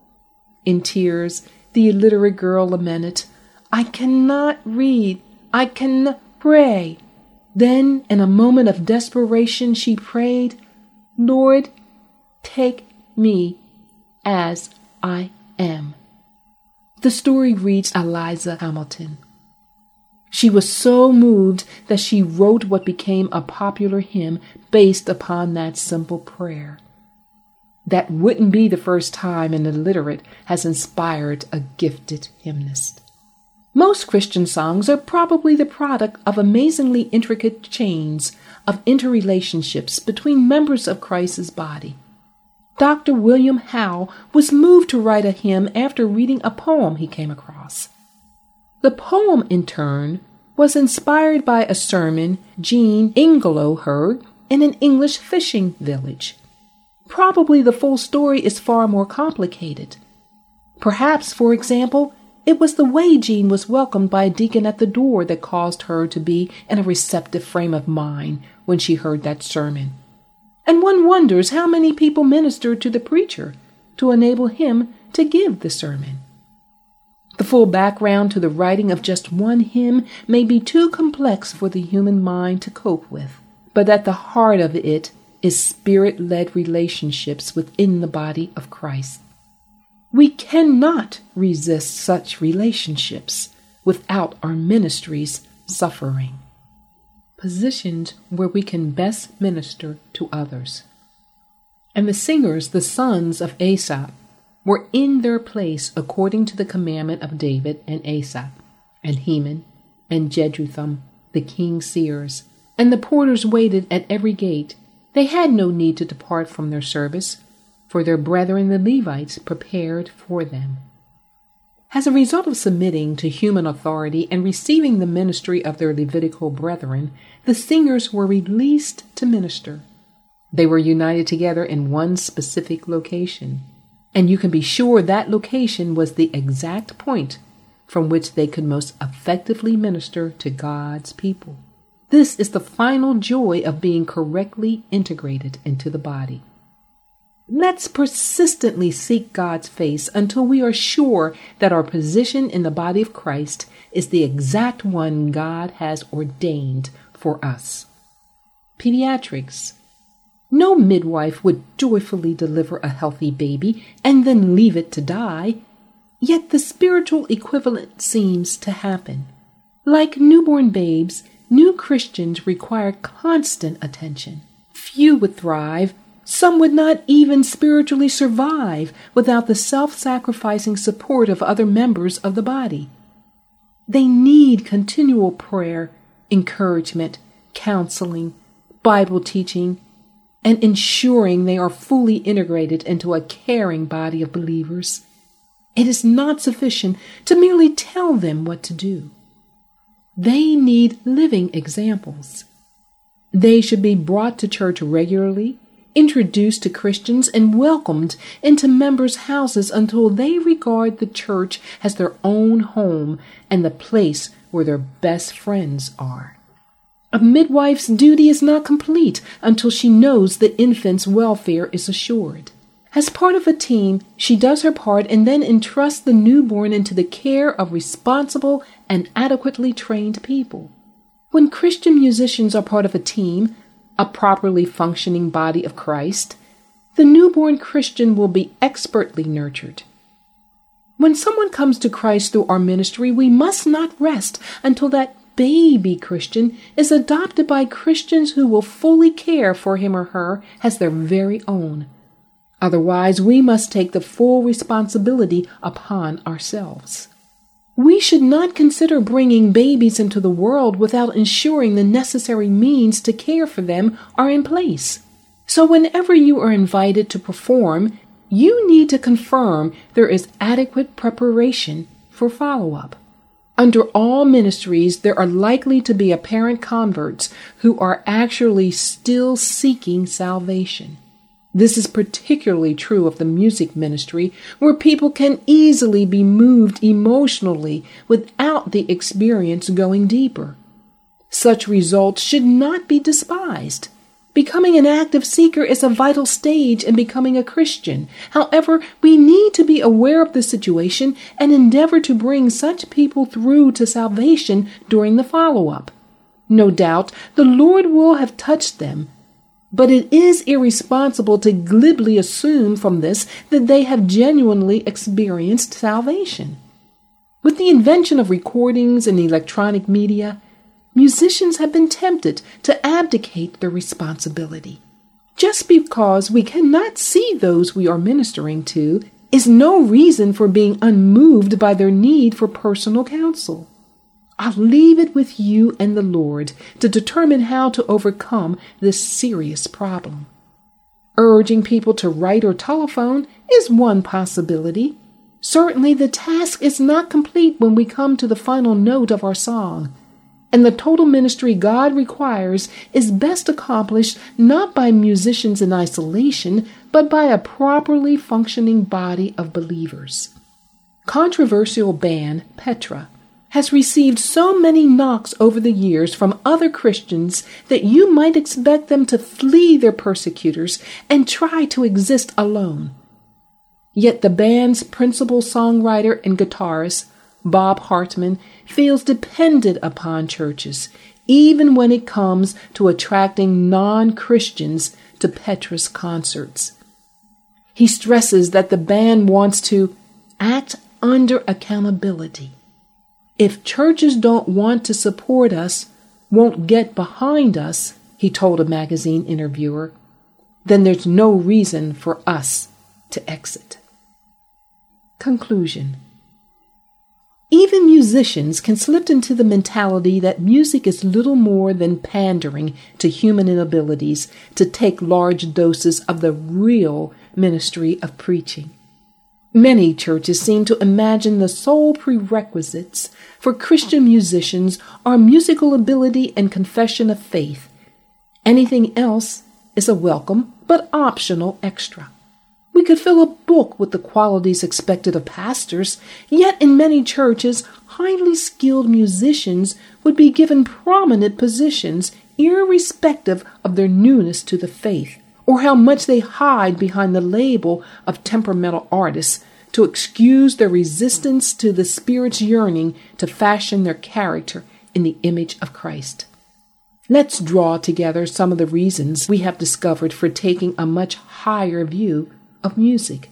In tears, the illiterate girl lamented, "I cannot read, I cannot pray." Then, in a moment of desperation, she prayed, "Lord, take me as I am." The story reached Eliza Hamilton. She was so moved that she wrote what became a popular hymn based upon that simple prayer. That wouldn't be the first time an illiterate has inspired a gifted hymnist. Most Christian songs are probably the product of amazingly intricate chains of interrelationships between members of Christ's body. Dr. William Howe was moved to write a hymn after reading a poem he came across. The poem, in turn, was inspired by a sermon Jean Ingelow heard in an English fishing village. Probably the full story is far more complicated. Perhaps, for example, it was the way Jean was welcomed by a deacon at the door that caused her to be in a receptive frame of mind when she heard that sermon. And one wonders how many people ministered to the preacher to enable him to give the sermon. The full background to the writing of just one hymn may be too complex for the human mind to cope with, but at the heart of it is spirit-led relationships within the body of Christ. We cannot resist such relationships without our ministries suffering. Positioned where we can best minister to others. And the singers, the sons of Asaph, were in their place according to the commandment of David and Asaph, and Heman, and Jeduthun, the king's seers, and the porters waited at every gate. They had no need to depart from their service, for their brethren the Levites prepared for them. As a result of submitting to human authority and receiving the ministry of their Levitical brethren, the singers were released to minister. They were united together in one specific location, and you can be sure that location was the exact point from which they could most effectively minister to God's people. This is the final joy of being correctly integrated into the body. Let's persistently seek God's face until we are sure that our position in the body of Christ is the exact one God has ordained for us. Pediatrics. No midwife would joyfully deliver a healthy baby and then leave it to die. Yet the spiritual equivalent seems to happen. Like newborn babes, new Christians require constant attention. Few would thrive. Some would not even spiritually survive without the self-sacrificing support of other members of the body. They need continual prayer, encouragement, counseling, Bible teaching, and ensuring they are fully integrated into a caring body of believers. It is not sufficient to merely tell them what to do. They need living examples. They should be brought to church regularly, introduced to Christians, and welcomed into members' houses until they regard the church as their own home and the place where their best friends are. A midwife's duty is not complete until she knows the infant's welfare is assured. As part of a team, she does her part and then entrusts the newborn into the care of responsible and adequately trained people. When Christian musicians are part of a team, a properly functioning body of Christ, the newborn Christian will be expertly nurtured. When someone comes to Christ through our ministry, we must not rest until that baby Christian is adopted by Christians who will fully care for him or her as their very own. Otherwise, we must take the full responsibility upon ourselves. We should not consider bringing babies into the world without ensuring the necessary means to care for them are in place. So whenever you are invited to perform, you need to confirm there is adequate preparation for follow-up. Under all ministries, there are likely to be apparent converts who are actually still seeking salvation. This is particularly true of the music ministry, where people can easily be moved emotionally without the experience going deeper. Such results should not be despised. Becoming an active seeker is a vital stage in becoming a Christian. However, we need to be aware of the situation and endeavor to bring such people through to salvation during the follow-up. No doubt, the Lord will have touched them, but it is irresponsible to glibly assume from this that they have genuinely experienced salvation. With the invention of recordings and electronic media, musicians have been tempted to abdicate their responsibility. Just because we cannot see those we are ministering to is no reason for being unmoved by their need for personal counsel. I'll leave it with you and the Lord to determine how to overcome this serious problem. Urging people to write or telephone is one possibility. Certainly the task is not complete when we come to the final note of our song. And the total ministry God requires is best accomplished not by musicians in isolation, but by a properly functioning body of believers. Controversial band Petra has received so many knocks over the years from other Christians that you might expect them to flee their persecutors and try to exist alone. Yet the band's principal songwriter and guitarist, Bob Hartman, feels dependent upon churches, even when it comes to attracting non-Christians to Petra's concerts. He stresses that the band wants to act under accountability. If churches don't want to support us, won't get behind us, he told a magazine interviewer, then there's no reason for us to exit. Conclusion. Even musicians can slip into the mentality that music is little more than pandering to human inabilities to take large doses of the real ministry of preaching. Many churches seem to imagine the sole prerequisites for Christian musicians are musical ability and confession of faith. Anything else is a welcome but optional extra. We could fill a book with the qualities expected of pastors, yet in many churches, highly skilled musicians would be given prominent positions irrespective of their newness to the faith or how much they hide behind the label of temperamental artists to excuse their resistance to the Spirit's yearning to fashion their character in the image of Christ. Let's draw together some of the reasons we have discovered for taking a much higher view of music.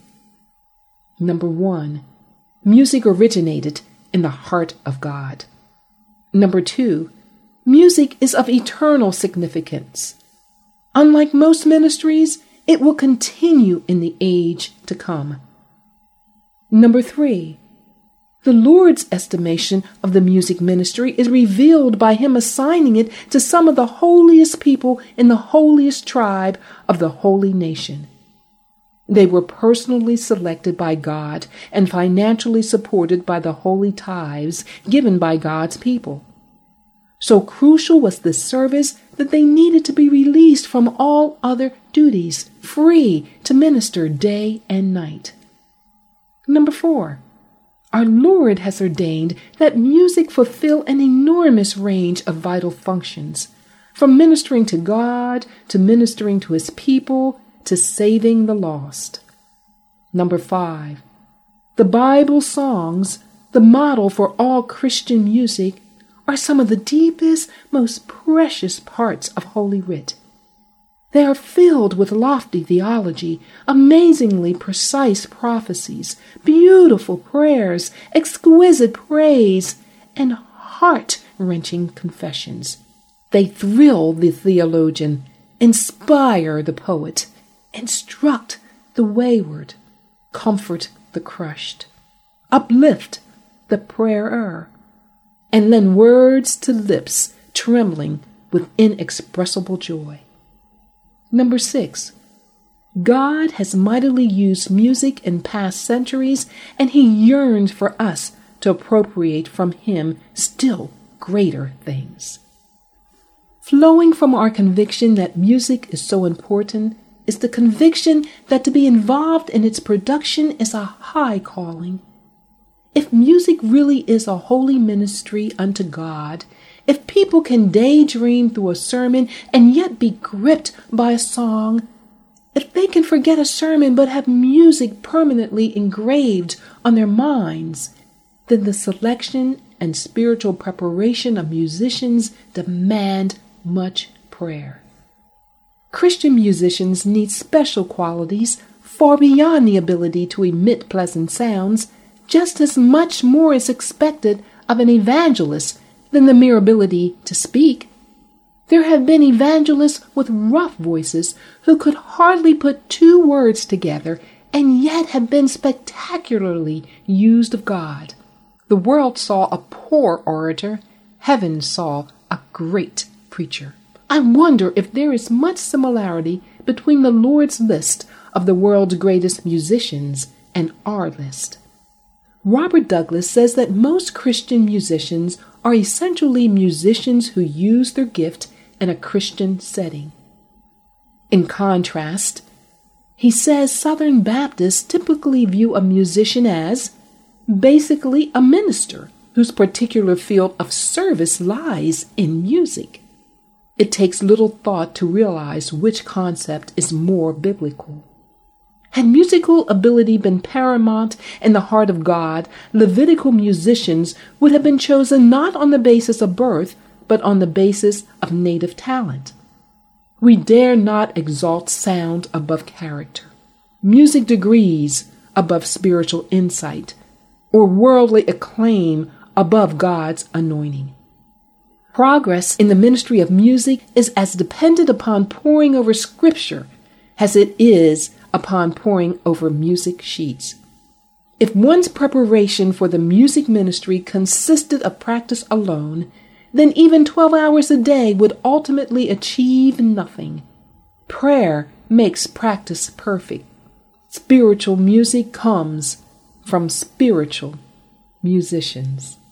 Number 1, music originated in the heart of God. Number 2, music is of eternal significance. Unlike most ministries, it will continue in the age to come. Number 3, the Lord's estimation of the music ministry is revealed by Him assigning it to some of the holiest people in the holiest tribe of the holy nation. They were personally selected by God and financially supported by the holy tithes given by God's people. So crucial was this service that they needed to be released from all other duties, free to minister day and night. Number 4, our Lord has ordained that music fulfill an enormous range of vital functions, from ministering to God to ministering to His people to saving the lost. Number 5, the Bible songs, the model for all Christian music, are some of the deepest, most precious parts of Holy Writ. They are filled with lofty theology, amazingly precise prophecies, beautiful prayers, exquisite praise, and heart-wrenching confessions. They thrill the theologian, inspire the poet, instruct the wayward, comfort the crushed, uplift the prayer, and lend words to lips trembling with inexpressible joy. Number 6, God has mightily used music in past centuries, and He yearns for us to appropriate from Him still greater things. Flowing from our conviction that music is so important is the conviction that to be involved in its production is a high calling. If music really is a holy ministry unto God, if people can daydream through a sermon and yet be gripped by a song, if they can forget a sermon but have music permanently engraved on their minds, then the selection and spiritual preparation of musicians demand much prayer. Christian musicians need special qualities far beyond the ability to emit pleasant sounds. Just as much more is expected of an evangelist than the mere ability to speak. There have been evangelists with rough voices who could hardly put 2 words together and yet have been spectacularly used of God. The world saw a poor orator. Heaven saw a great preacher. I wonder if there is much similarity between the Lord's list of the world's greatest musicians and our list. Robert Douglas says that most Christian musicians are essentially musicians who use their gift in a Christian setting. In contrast, he says Southern Baptists typically view a musician as basically a minister whose particular field of service lies in music. It takes little thought to realize which concept is more biblical. Had musical ability been paramount in the heart of God, Levitical musicians would have been chosen not on the basis of birth, but on the basis of native talent. We dare not exalt sound above character, music degrees above spiritual insight, or worldly acclaim above God's anointing. Progress in the ministry of music is as dependent upon poring over Scripture as it is upon poring over music sheets. If one's preparation for the music ministry consisted of practice alone, then even 12 hours a day would ultimately achieve nothing. Prayer makes practice perfect. Spiritual music comes from spiritual musicians.